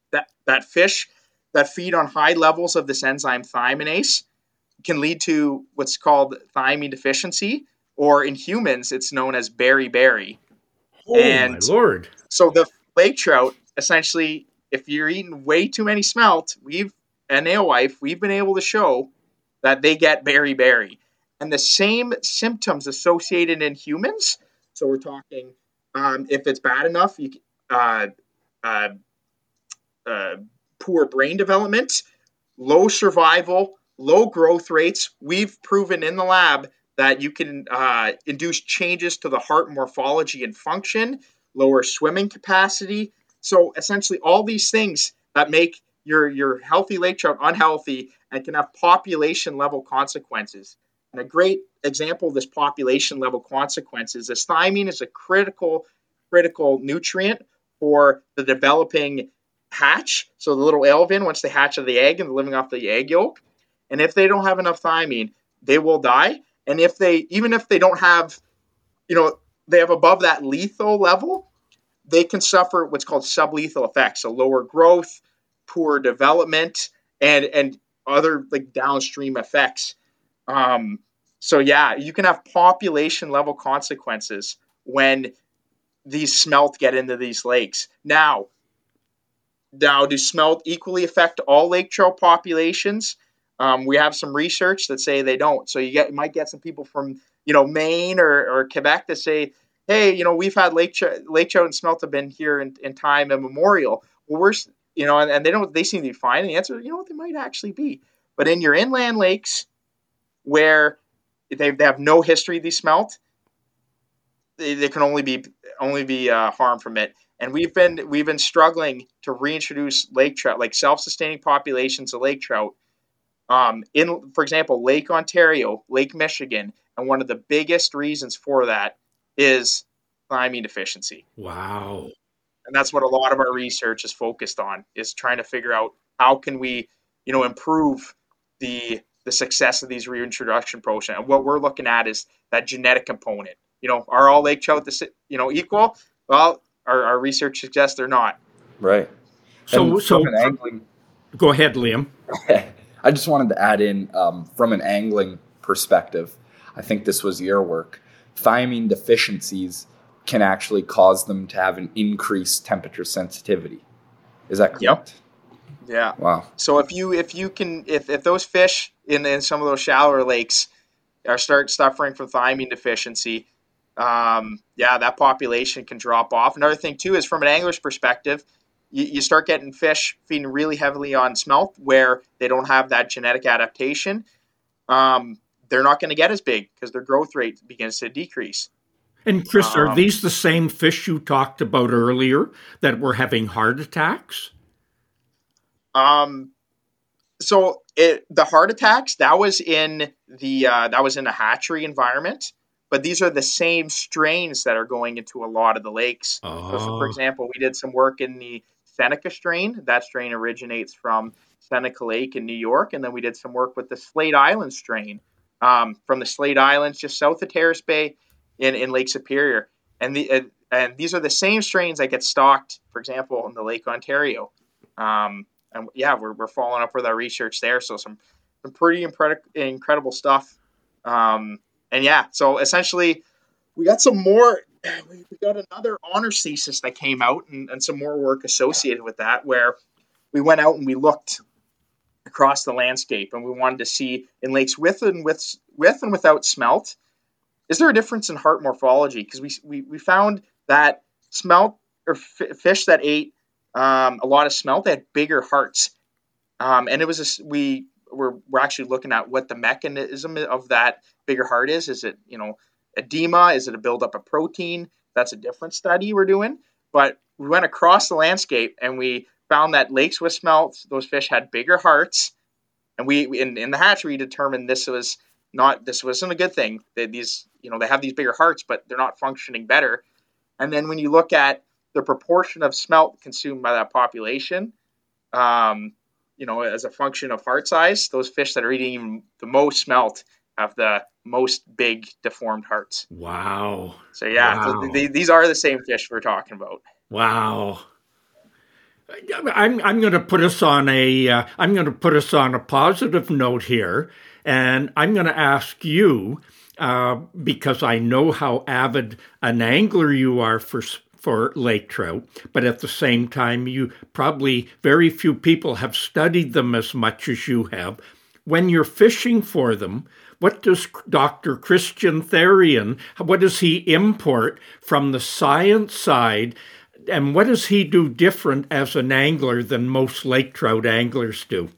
that, that fish that feed on high levels of this enzyme thymidase can lead to what's called thiamine deficiency, or in humans, it's known as beriberi. Oh, and my Lord. So the lake trout, essentially, if you're eating way too many smelt, we've, and alewife, we've been able to show that they get beriberi. And the same symptoms associated in humans. So we're talking, um, if it's bad enough, you uh, uh, uh, poor brain development, low survival, low growth rates. We've proven in the lab that you can uh, induce changes to the heart morphology and function, lower swimming capacity. So essentially all these things that make your, your healthy lake trout unhealthy and can have population level consequences. And a great example of this population level consequences is thiamine is a critical, critical nutrient for the developing hatch. So the little alevin, once they hatch of the egg and they're living off the egg yolk. And if they don't have enough thiamine, they will die. And if they, even if they don't have, you know, they have above that lethal level, they can suffer what's called sublethal effects. So lower growth, poor development, and, and other like downstream effects. Um, so yeah, you can have population level consequences when these smelt get into these lakes. Now, now do smelt equally affect all lake trout populations? Um, we have some research that say they don't. So you get you might get some people from you know Maine or, or Quebec that say, hey, you know we've had lake trout, lake trout and smelt have been here in, in time immemorial. Well, we're you know, and, and they don't they seem to be fine. And the answer, you know, what they might actually be. But in your inland lakes, where they they have no history of these smelt, they, they can only be only be uh, harmed from it. And we've been we've been struggling to reintroduce lake trout, like self-sustaining populations of lake trout. Um, in, for example, Lake Ontario, Lake Michigan, and one of the biggest reasons for that is thiamine deficiency. Wow. And that's what a lot of our research is focused on, is trying to figure out how can we, you know, improve the the success of these reintroduction programs. And what we're looking at is that genetic component. You know, are all lake trout the you know equal? Well, our, our research suggests they're not. Right. So, And so from an angling, go ahead, Liam. I just wanted to add in um, from an angling perspective. I think this was your work. Thiamine deficiencies can actually cause them to have an increased temperature sensitivity. Is that correct? Yep. Yeah. Wow. So if you if you can if, if those fish in, in some of those shallower lakes are start suffering from thiamine deficiency, um, yeah, that population can drop off. Another thing too is from an angler's perspective, you, you start getting fish feeding really heavily on smelt where they don't have that genetic adaptation. Um, they're not going to get as big because their growth rate begins to decrease. And Chris, Um, are these the same fish you talked about earlier that were having heart attacks? Um, so it, the heart attacks, that was in the uh, that was in a hatchery environment, but these are the same strains that are going into a lot of the lakes. Oh. So, so for example, we did some work in the Seneca strain. That strain originates from Seneca Lake in New York, and then we did some work with the Slade Island strain um, from the Slade Islands just south of Terrace Bay in, in Lake Superior. And the uh, and these are the same strains that get stocked, for example, in the Lake Ontario. Um, and yeah, we're we're following up with our research there. So some some pretty impre- incredible stuff. Um, and yeah, so essentially, we got some more. We got another honors thesis that came out, and, and some more work associated with that, where we went out and we looked across the landscape, and we wanted to see in lakes with and with with and without smelt, is there a difference in heart morphology? Because we, we we found that smelt or f- fish that ate um, a lot of smelt, they had bigger hearts, um, and it was a, we we're we're actually looking at what the mechanism of that bigger heart is. Is it you know edema? Is it a buildup of protein? That's a different study we're doing. But we went across the landscape and we found that lakes with smelt, those fish had bigger hearts, and we in, in the hatchery determined this was not this wasn't a good thing. They, these you know they have these bigger hearts, but they're not functioning better. And then when you look at the proportion of smelt consumed by that population, um, you know, as a function of heart size, those fish that are eating even the most smelt have the most big deformed hearts. Wow. So yeah, Wow. so they, these are the same fish we're talking about. Wow. I'm I'm going to put us on a uh, I'm going to put us on a positive note here, and I'm going to ask you uh, because I know how avid an angler you are for for lake trout, but at the same time, you probably very few people have studied them as much as you have. When you're fishing for them, what does Doctor Christian Therien, what does he import from the science side? And what does he do different as an angler than most lake trout anglers do?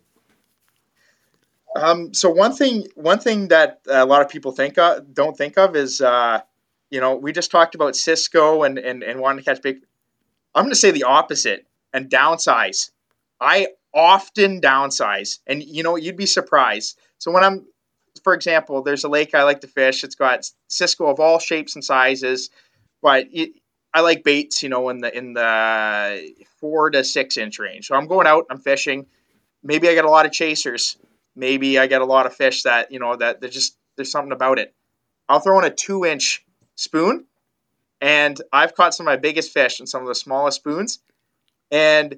Um, so one thing, one thing that a lot of people think of, don't think of is, uh, you know, we just talked about Cisco and, and, and wanting to catch big. I'm going to say the opposite and downsize. I often downsize, and you know, you'd be surprised. So when I'm, for example, there's a lake I like to fish. It's got Cisco of all shapes and sizes, but it, I like baits, you know, in the in the four to six inch range. So I'm going out, I'm fishing. Maybe I get a lot of chasers. Maybe I get a lot of fish that, you know, that there's just there's something about it. I'll throw in a two inch spoon, and I've caught some of my biggest fish in some of the smallest spoons. And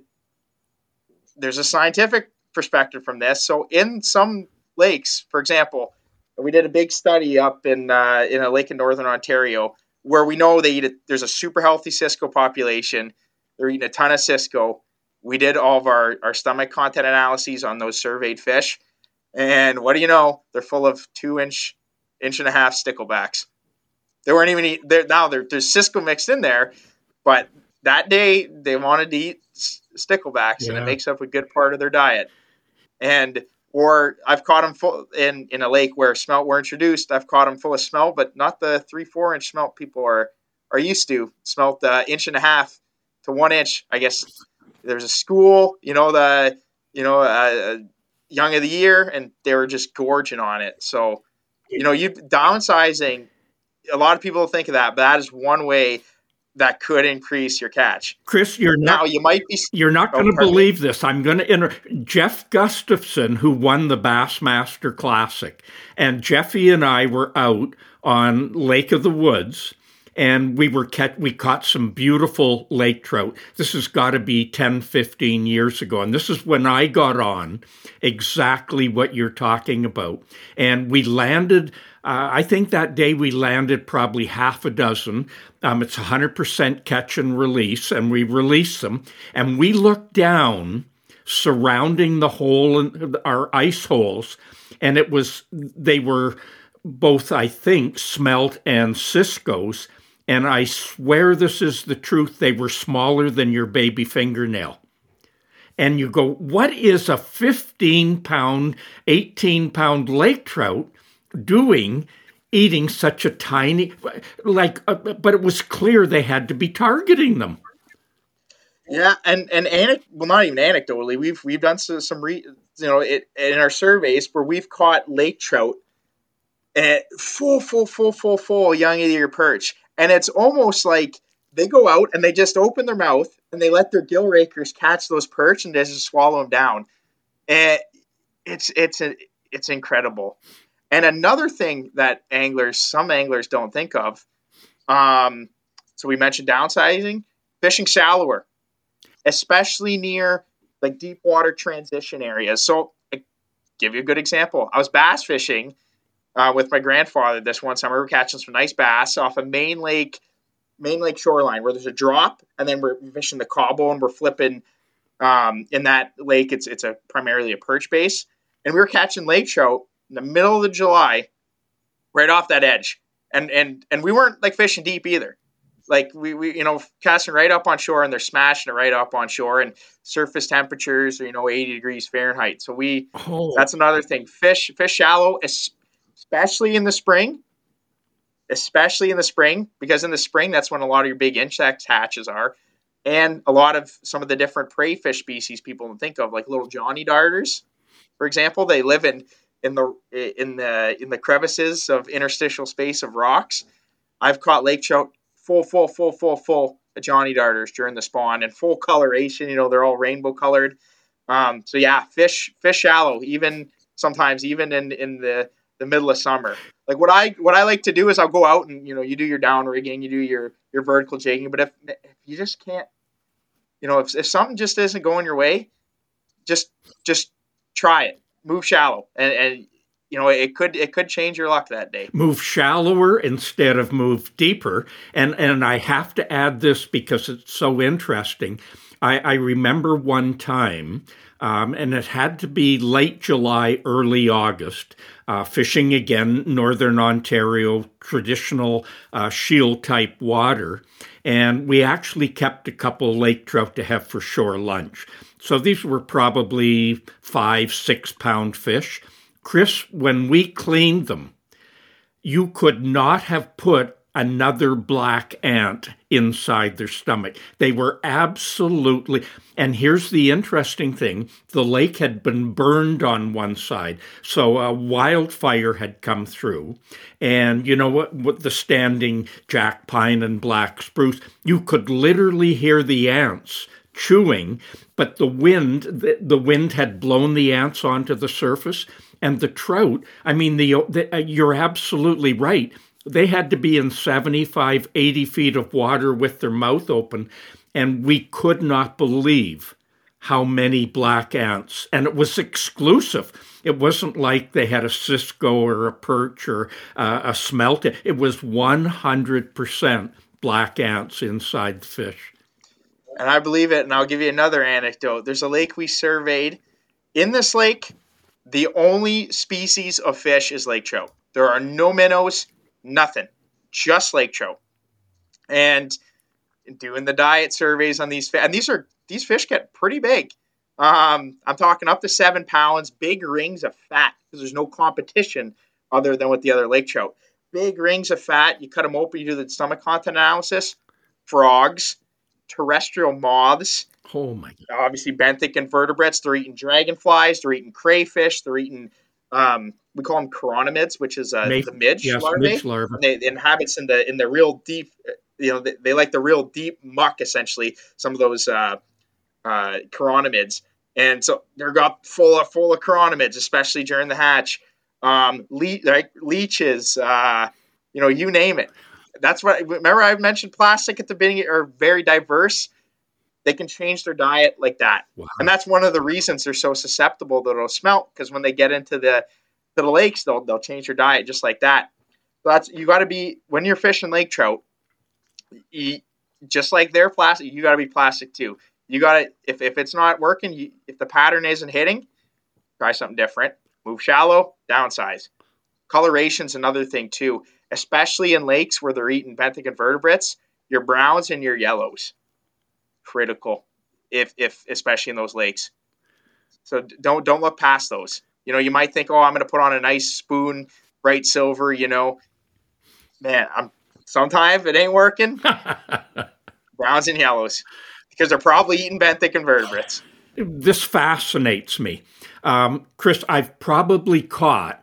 there's a scientific perspective from this. So in some lakes, for example, we did a big study up in uh, in a lake in northern Ontario, where we know they eat a, there's a super healthy Cisco population. They're eating a ton of Cisco. We did all of our, our stomach content analyses on those surveyed fish. And what do you know? They're full of two inch, inch and a half sticklebacks. They weren't even eating, they're, now they're, there's Cisco mixed in there, but that day they wanted to eat sticklebacks, yeah. And it makes up a good part of their diet. And Or I've caught them full in, in a lake where smelt were introduced. I've caught them full of smelt, but not the three, four inch smelt people are, are used to. Smelt uh, inch and a half to one inch. I guess there's a school, you know, the, you know, uh, young of the year, and they were just gorging on it. So, you know, you downsizing, a lot of people think of that, but that is one way that could increase your catch. Chris, you're not, now you might be you're not going to believe this. I'm going to enter Jeff Gustafson, who won the Bassmaster Classic, and Jeffy and I were out on Lake of the Woods, and we were kept, we caught some beautiful lake trout. This has got to be ten, fifteen years ago, and this is when I got on exactly what you're talking about. And we landed. Uh, I think that day we landed probably half a dozen. Um, it's one hundred percent catch and release, and we released them. And we looked down surrounding the hole, in our ice holes, and it was, they were both, I think, smelt and Cisco's. And I swear this is the truth, they were smaller than your baby fingernail. And you go, what is a fifteen pound, eighteen pound lake trout doing eating such a tiny, like, uh, but it was clear they had to be targeting them. Yeah, and and anec- well, not even anecdotally, we've we've done some, some re- you know, it, in our surveys where we've caught lake trout at full, full, full, full, full young of the year perch, and it's almost like they go out and they just open their mouth and they let their gill rakers catch those perch and they just swallow them down, and it's it's a, it's incredible. And another thing that anglers, some anglers don't think of, um, so we mentioned downsizing, fishing shallower, especially near like deep water transition areas. So I give you a good example. I was bass fishing uh, with my grandfather this one summer. We were catching some nice bass off a main lake, main lake shoreline where there's a drop, and then we're fishing the cobble and we're flipping um, in that lake. It's it's a primarily a perch base, and we were catching lake trout in the middle of the July, right off that edge. And and and we weren't like fishing deep either. Like we, we you know, casting right up on shore, and they're smashing it right up on shore, and surface temperatures are, you know, eighty degrees Fahrenheit. So we, oh. That's another thing. Fish, fish shallow, especially in the spring, especially in the spring, because in the spring, that's when a lot of your big insect hatches are. And a lot of some of the different prey fish species people don't think of, like little Johnny darters, for example, they live in, in the in the in the crevices of interstitial space of rocks. I've caught lake trout full, full, full, full, full of Johnny darters during the spawn, and full coloration. You know, they're all rainbow colored. Um, so yeah, fish fish shallow, even sometimes even in, in the, the middle of summer. Like what I what I like to do is I'll go out and, you know, you do your down rigging, you do your your vertical jigging, but if if you just can't you know, if, if something just isn't going your way, just just try it. Move shallow, and, and you know it could it could change your luck that day. Move shallower instead of move deeper. And and I have to add this because it's so interesting. I, I remember one time, um, and it had to be late July, early August, uh, fishing again, Northern Ontario, traditional uh, shield-type water. And we actually kept a couple of lake trout to have for shore lunch. So these were probably five, six-pound fish. Chris, when we cleaned them, you could not have put another black ant inside their stomach. They were absolutely, and here's the interesting thing, the lake had been burned on one side, so a wildfire had come through, and you know what, with the standing jack pine and black spruce, you could literally hear the ants chewing, but the wind, the, the wind had blown the ants onto the surface, and the trout, I mean, the, the uh, you're absolutely right. They had to be in seventy-five, eighty feet of water with their mouth open, and we could not believe how many black ants. And it was exclusive. It wasn't like they had a Cisco or a perch or uh, a smelt. It was one hundred percent black ants inside the fish. And I believe it, and I'll give you another anecdote. There's a lake we surveyed. In this lake, the only species of fish is lake trout. There are no minnows, nothing, just lake trout. And doing the diet surveys on these fish, and these are these fish get pretty big. Um, I'm talking up to seven pounds, big rings of fat because there's no competition other than with the other lake trout. Big rings of fat. You cut them open, you do the stomach content analysis. Frogs, terrestrial moths. Oh my God. Obviously, benthic invertebrates. They're eating dragonflies. They're eating crayfish. They're eating. Um, we call them chironomids, which is uh, the midge yes, larvae. Midge larva. They, they inhabits in the in the real deep. You know, they, they like the real deep muck. Essentially, some of those uh, uh, chironomids, and so they're got full of full of chironomids, especially during the hatch. Um, le- like leeches, uh, you know, you name it. That's what. Remember, I mentioned plastic at the beginning are very diverse. They can change their diet like that. Wow. And that's one of the reasons they're so susceptible that it'll smelt, because when they get into the to the lakes, they'll they'll change their diet just like that. So that's you got to be when you're fishing lake trout, you, just like they're plastic, you got to be plastic too. You got to if if it's not working, you, if the pattern isn't hitting, try something different. Move shallow, downsize. Coloration's another thing too, especially in lakes where they're eating benthic invertebrates. Your browns and your yellows. Critical, if if especially in those lakes. So don't don't look past those. You know, you might think, oh, I'm going to put on a nice spoon, bright silver. You know, man, I'm sometimes it ain't working. Browns and yellows, because they're probably eating benthic invertebrates. This fascinates me, um, Chris. I've probably caught,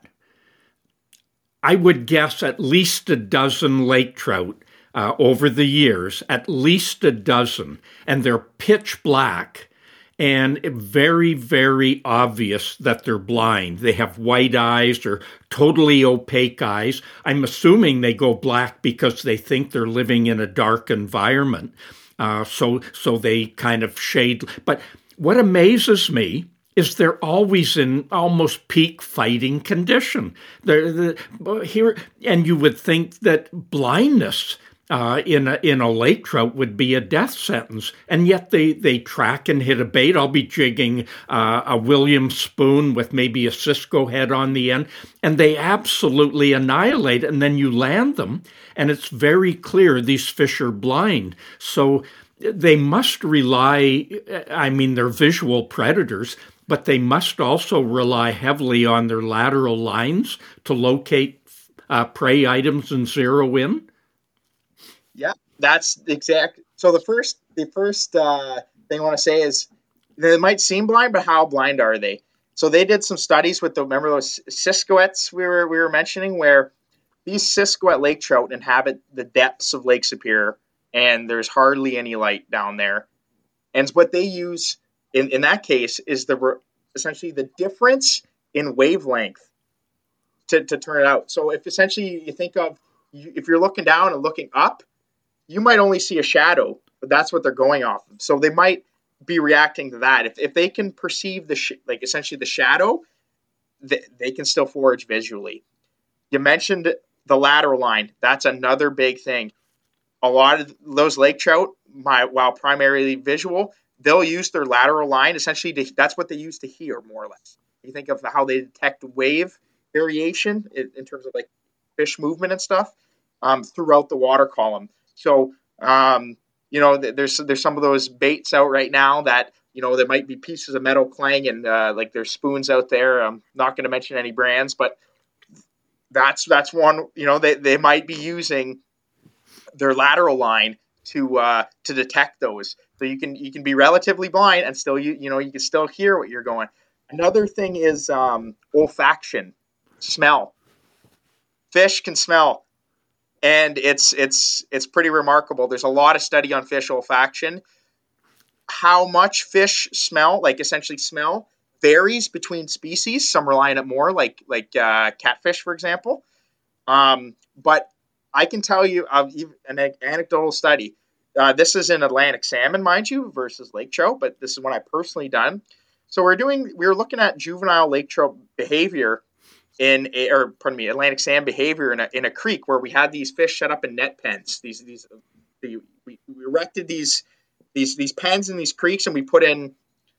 I would guess, at least a dozen lake trout. Uh, over the years, at least a dozen, and they're pitch black and very, very obvious that they're blind. They have white eyes or totally opaque eyes. I'm assuming they go black because they think they're living in a dark environment, uh, so so they kind of shade. But what amazes me is they're always in almost peak fighting condition. They're, they're here, and you would think that blindness Uh, in a in a lake trout would be a death sentence, and yet they they track and hit a bait. I'll be jigging uh, a Williams spoon with maybe a Cisco head on the end, and they absolutely annihilate. And then you land them, and it's very clear these fish are blind. So they must rely. I mean, they're visual predators, but they must also rely heavily on their lateral lines to locate uh, prey items and zero in. Yeah, that's exact. So the first, the first uh, thing I want to say is they might seem blind, but how blind are they? So they did some studies with the remember those Siskoets we were we were mentioning, where these Siskoet lake trout inhabit the depths of Lake Superior, and there's hardly any light down there. And what they use in in that case is the essentially the difference in wavelength to to turn it out. So if essentially you think of if you're looking down and looking up, you might only see a shadow, that's what they're going off of. So they might be reacting to that. If if they can perceive the sh- like essentially the shadow, they, they can still forage visually. You mentioned the lateral line. That's another big thing. A lot of those lake trout, my, while primarily visual, they'll use their lateral line. Essentially, to, that's what they use to hear, more or less. You think of how they detect wave variation in, in terms of like fish movement and stuff um, throughout the water column. So, um, you know, there's there's some of those baits out right now that, you know, there might be pieces of metal clanging, uh, like there's spoons out there. I'm not going to mention any brands, but that's that's one, you know, they, they might be using their lateral line to uh, to detect those. So you can you can be relatively blind and still you you know you can still hear what you're going. Another thing is um, olfaction, smell. Fish can smell, and it's it's it's pretty remarkable. There's a lot of study on fish olfaction. How much fish smell, like essentially smell, varies between species. Some rely on it more, like like uh, catfish, for example. Um, but I can tell you of an anecdotal study. Uh, this is in Atlantic salmon, mind you, versus lake trout, but this is one I personally done. So we're doing, we were looking at juvenile lake trout behavior in, a, or pardon me, Atlantic salmon behavior in a, in a creek where we had these fish set up in net pens. These these the, we, we erected these these these pens in these creeks, and we put in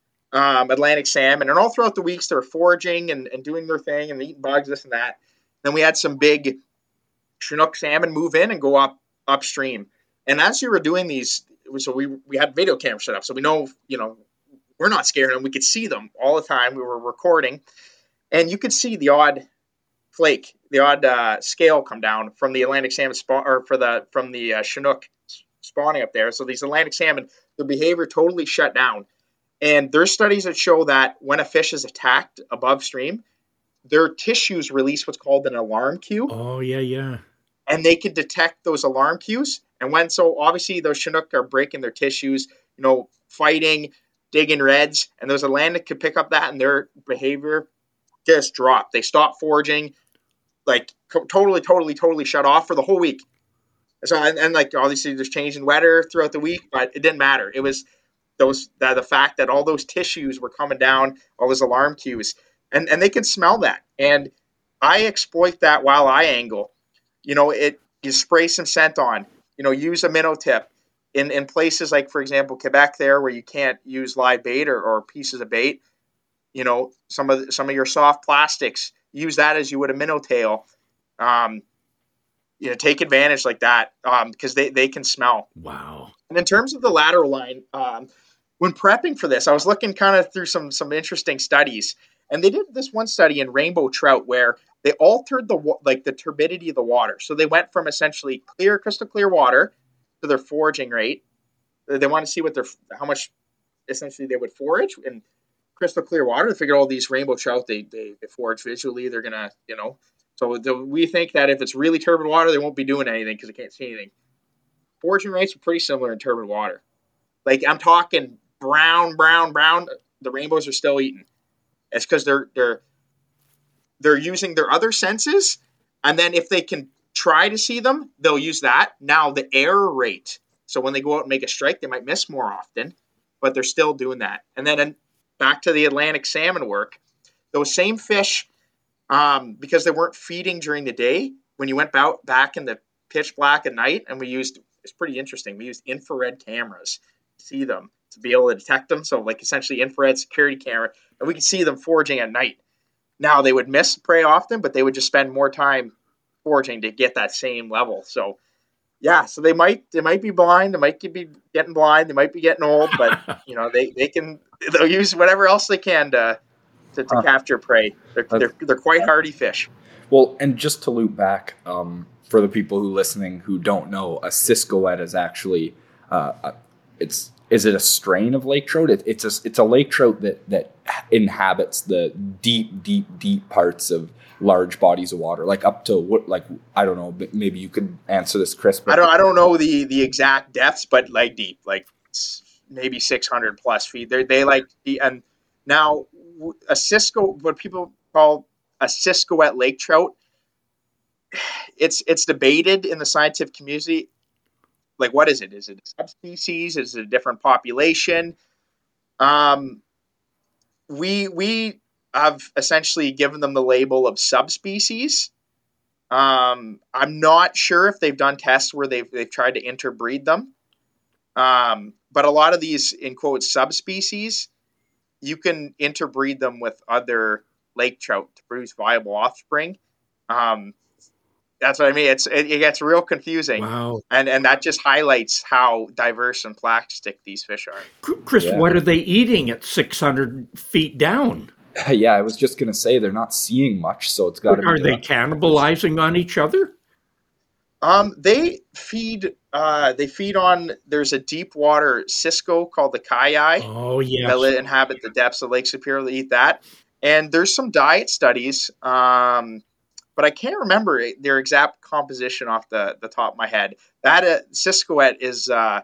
um, Atlantic salmon, and all throughout the weeks they're foraging and, and doing their thing and eating bugs, this and that. Then we had some big Chinook salmon move in and go up upstream. And as we were doing these, so we we had video cameras set up, so we know, you know, we're not scared them. We could see them all the time. We were recording, and you could see the odd flake, the odd uh, scale come down from the Atlantic salmon spawn, or for the from the uh, Chinook spawning up there. So these Atlantic salmon, their behavior totally shut down. And there's studies that show that when a fish is attacked above stream, their tissues release what's called an alarm cue. Oh, yeah, yeah. And they can detect those alarm cues. And when, so obviously those Chinook are breaking their tissues, you know, fighting, digging reds, and those Atlantic could pick up that, and their behavior just dropped. They stopped foraging, like co- totally, totally, totally shut off for the whole week. So, and, and like obviously there's change in weather throughout the week, but it didn't matter. It was those, the, the fact that all those tissues were coming down, all those alarm cues, and, and they can smell that. And I exploit that while I angle. You know, it, you spray some scent on, you know, use a minnow tip in, in places like, for example, Quebec there, where you can't use live bait or, or pieces of bait, you know, some of the, some of your soft plastics, use that as you would a minnow tail. Um, you know, take advantage like that um, because they, they can smell. Wow. And in terms of the lateral line, um, when prepping for this, I was looking kind of through some some interesting studies. And they did this one study in rainbow trout where they altered the like the turbidity of the water. So they went from essentially clear, crystal clear water to their foraging rate. They want to see what their how much essentially they would forage in crystal clear water. They figured all these rainbow trout they they, they forage visually. They're gonna you know. So the, we think that if it's really turbid water, they won't be doing anything because they can't see anything. Foraging rates are pretty similar in turbid water. Like I'm talking brown, brown, brown. The rainbows are still eating. It's because they're they're they're using their other senses, and then if they can try to see them, they'll use that. Now the error rate. So when they go out and make a strike, they might miss more often, but they're still doing that. And then in, back to the Atlantic salmon work, those same fish, um, because they weren't feeding during the day, when you went out back in the pitch black at night, and we used it's pretty interesting. We used infrared cameras to see them, to be able to detect them. So like essentially infrared security camera, and we could see them foraging at night. Now they would miss prey often, but they would just spend more time foraging to get that same level. So yeah, so they might they might be blind, they might be getting blind, they might be getting old, but you know they, they can they'll use whatever else they can to to, to huh. capture prey. They're, they're they're quite hardy fish. Well, and just to loop back um, for the people who listening who don't know, a Siskoet is actually uh, a, it's. Is it a strain of lake trout? It, it's a it's a lake trout that that inhabits the deep, deep, deep parts of large bodies of water, like up to what, like I don't know. Maybe you could answer this, Chris. But I don't I don't know the, the exact depths, but like deep, like maybe six hundred plus feet. They they like and now a Cisco, what people call a Siskoet lake trout. It's it's debated in the scientific community. like, what is it? Is it a subspecies? Is it a different population? Um, we we have essentially given them the label of subspecies. Um, I'm not sure if they've done tests where they've they've tried to interbreed them. Um, but a lot of these, in quotes, subspecies, you can interbreed them with other lake trout to produce viable offspring. Um, that's what I mean. It's it, it gets real confusing. Wow. And and that just highlights how diverse and plastic these fish are. Chris, Yeah. what are they eating at six hundred feet down? Yeah, I was just going to say they're not seeing much, so it's got to be. Are they cannibalizing on each other? Um, they feed. Uh, they feed on. There's a deep water cisco called the Kayai Oh, yes. that li- inhabit the depths of Lake Superior. They eat that, and there's some diet studies. Um, but I can't remember their exact composition off the, the top of my head. That uh, Ciscoette is uh,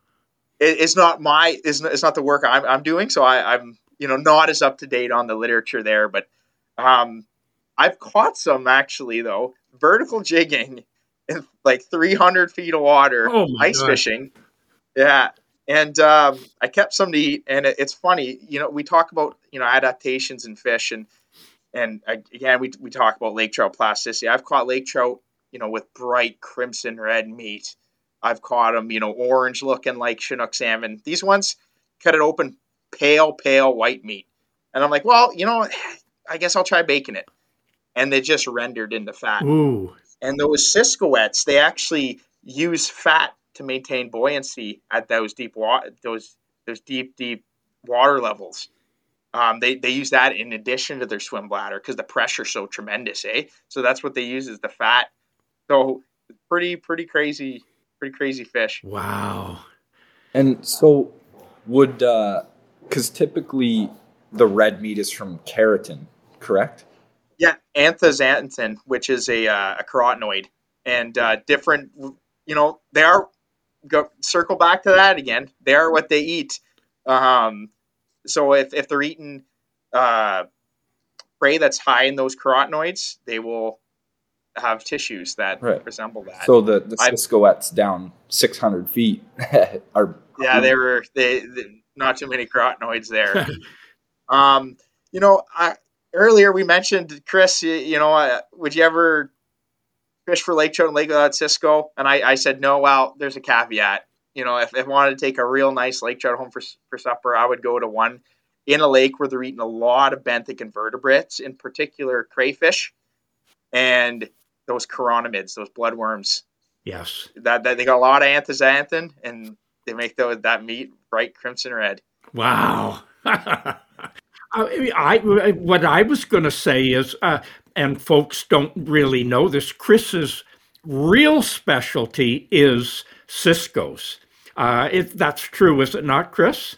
it, it's not my is it's not the work I'm I'm doing. So I, I'm you know not as up to date on the literature there. But um, I've caught some actually though vertical jigging in like three hundred feet of water, Oh my ice gosh. fishing. Yeah. And um, I kept some to eat, and it, it's funny, you know, we talk about, you know, adaptations in fish, and and again, we we talk about lake trout plasticity. I've caught lake trout, you know, with bright crimson red meat. I've caught them, you know, orange looking like Chinook salmon. These ones cut it open, pale, pale white meat. And I'm like, well, you know, I guess I'll try baking it. And they just rendered into fat. Ooh. And those Ciscoettes, they actually use fat to maintain buoyancy at those deep water, those those deep, deep water levels. Um, they they use that in addition to their swim bladder because the pressure's so tremendous, eh? So that's what they use is the fat. So pretty pretty crazy, pretty crazy fish. Wow. And so would, because typically the red meat is from keratin, correct? Yeah, anthoxanthin, which is a uh, a carotenoid, and uh, different. You know, they are. Go circle back to that again. They are what they eat. Um, so if if they're eating uh, prey that's high in those carotenoids, they will have tissues that Right. resemble that. So the, the I've- Ciscoettes down six hundred feet are. Yeah, they were they, they not too many carotenoids there. um, you know, I, earlier we mentioned Chris. You, you know, uh, would you ever fish for lake trout and lake without Cisco? And I, I said no. Well, there's a caveat. You know, if, if I wanted to take a real nice lake trout home for for supper, I would go to one in a lake where they're eating a lot of benthic invertebrates, in particular crayfish, and those chironomids, those bloodworms. Yes. That, that they got a lot of anthoxanthin, and they make those, that meat bright crimson red. Wow. I, I, what I was going to say is, uh, and folks don't really know this, Chris's real specialty is Cisco's. Uh, if that's true, is it not, Chris?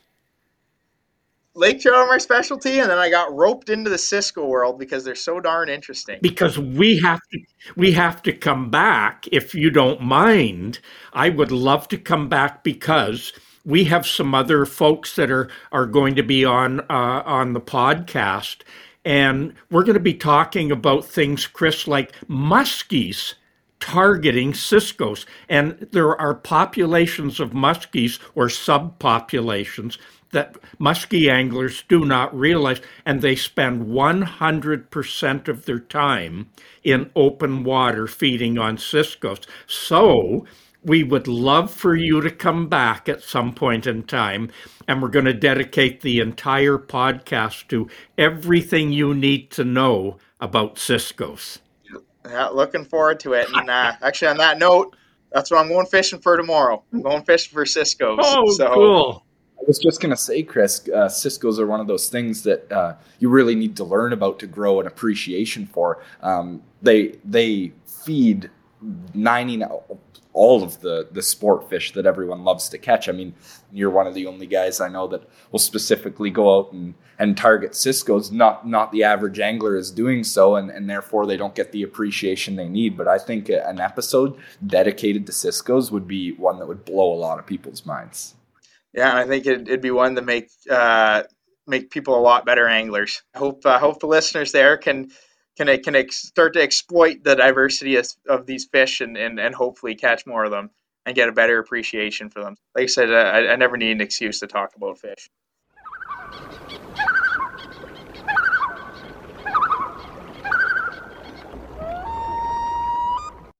Lake trout are my specialty, and then I got roped into the Cisco world because they're so darn interesting. Because we have to, we have to come back, if you don't mind. I would love to come back because we have some other folks that are are going to be on uh, on the podcast, and we're going to be talking about things, Chris, like muskies targeting Cisco's, and there are populations of muskies or subpopulations that muskie anglers do not realize, and they spend one hundred percent of their time in open water feeding on Cisco's. So we would love for you to come back at some point in time, and we're going to dedicate the entire podcast to everything you need to know about Cisco's. Yeah, looking forward to it. And uh, actually, on that note, that's what I'm going fishing for tomorrow. I'm going fishing for Cisco's. Oh, so, cool. I was just going to say, Chris, uh, Cisco's are one of those things that uh, you really need to learn about to grow an appreciation for. Um, they they feed ninety all of the, the sport fish that everyone loves to catch. I mean, you're one of the only guys I know that will specifically go out and, and target Cisco's. Not not the average angler is doing so, and, and therefore they don't get the appreciation they need. But I think an episode dedicated to Cisco's would be one that would blow a lot of people's minds. Yeah, and I think it'd, it'd be one to make uh, make people a lot better anglers. I hope uh, hope the listeners there can can can ex- start to exploit the diversity of, of these fish and, and, and hopefully catch more of them. and get a better appreciation for them. Like I said, I, I never need an excuse to talk about fish.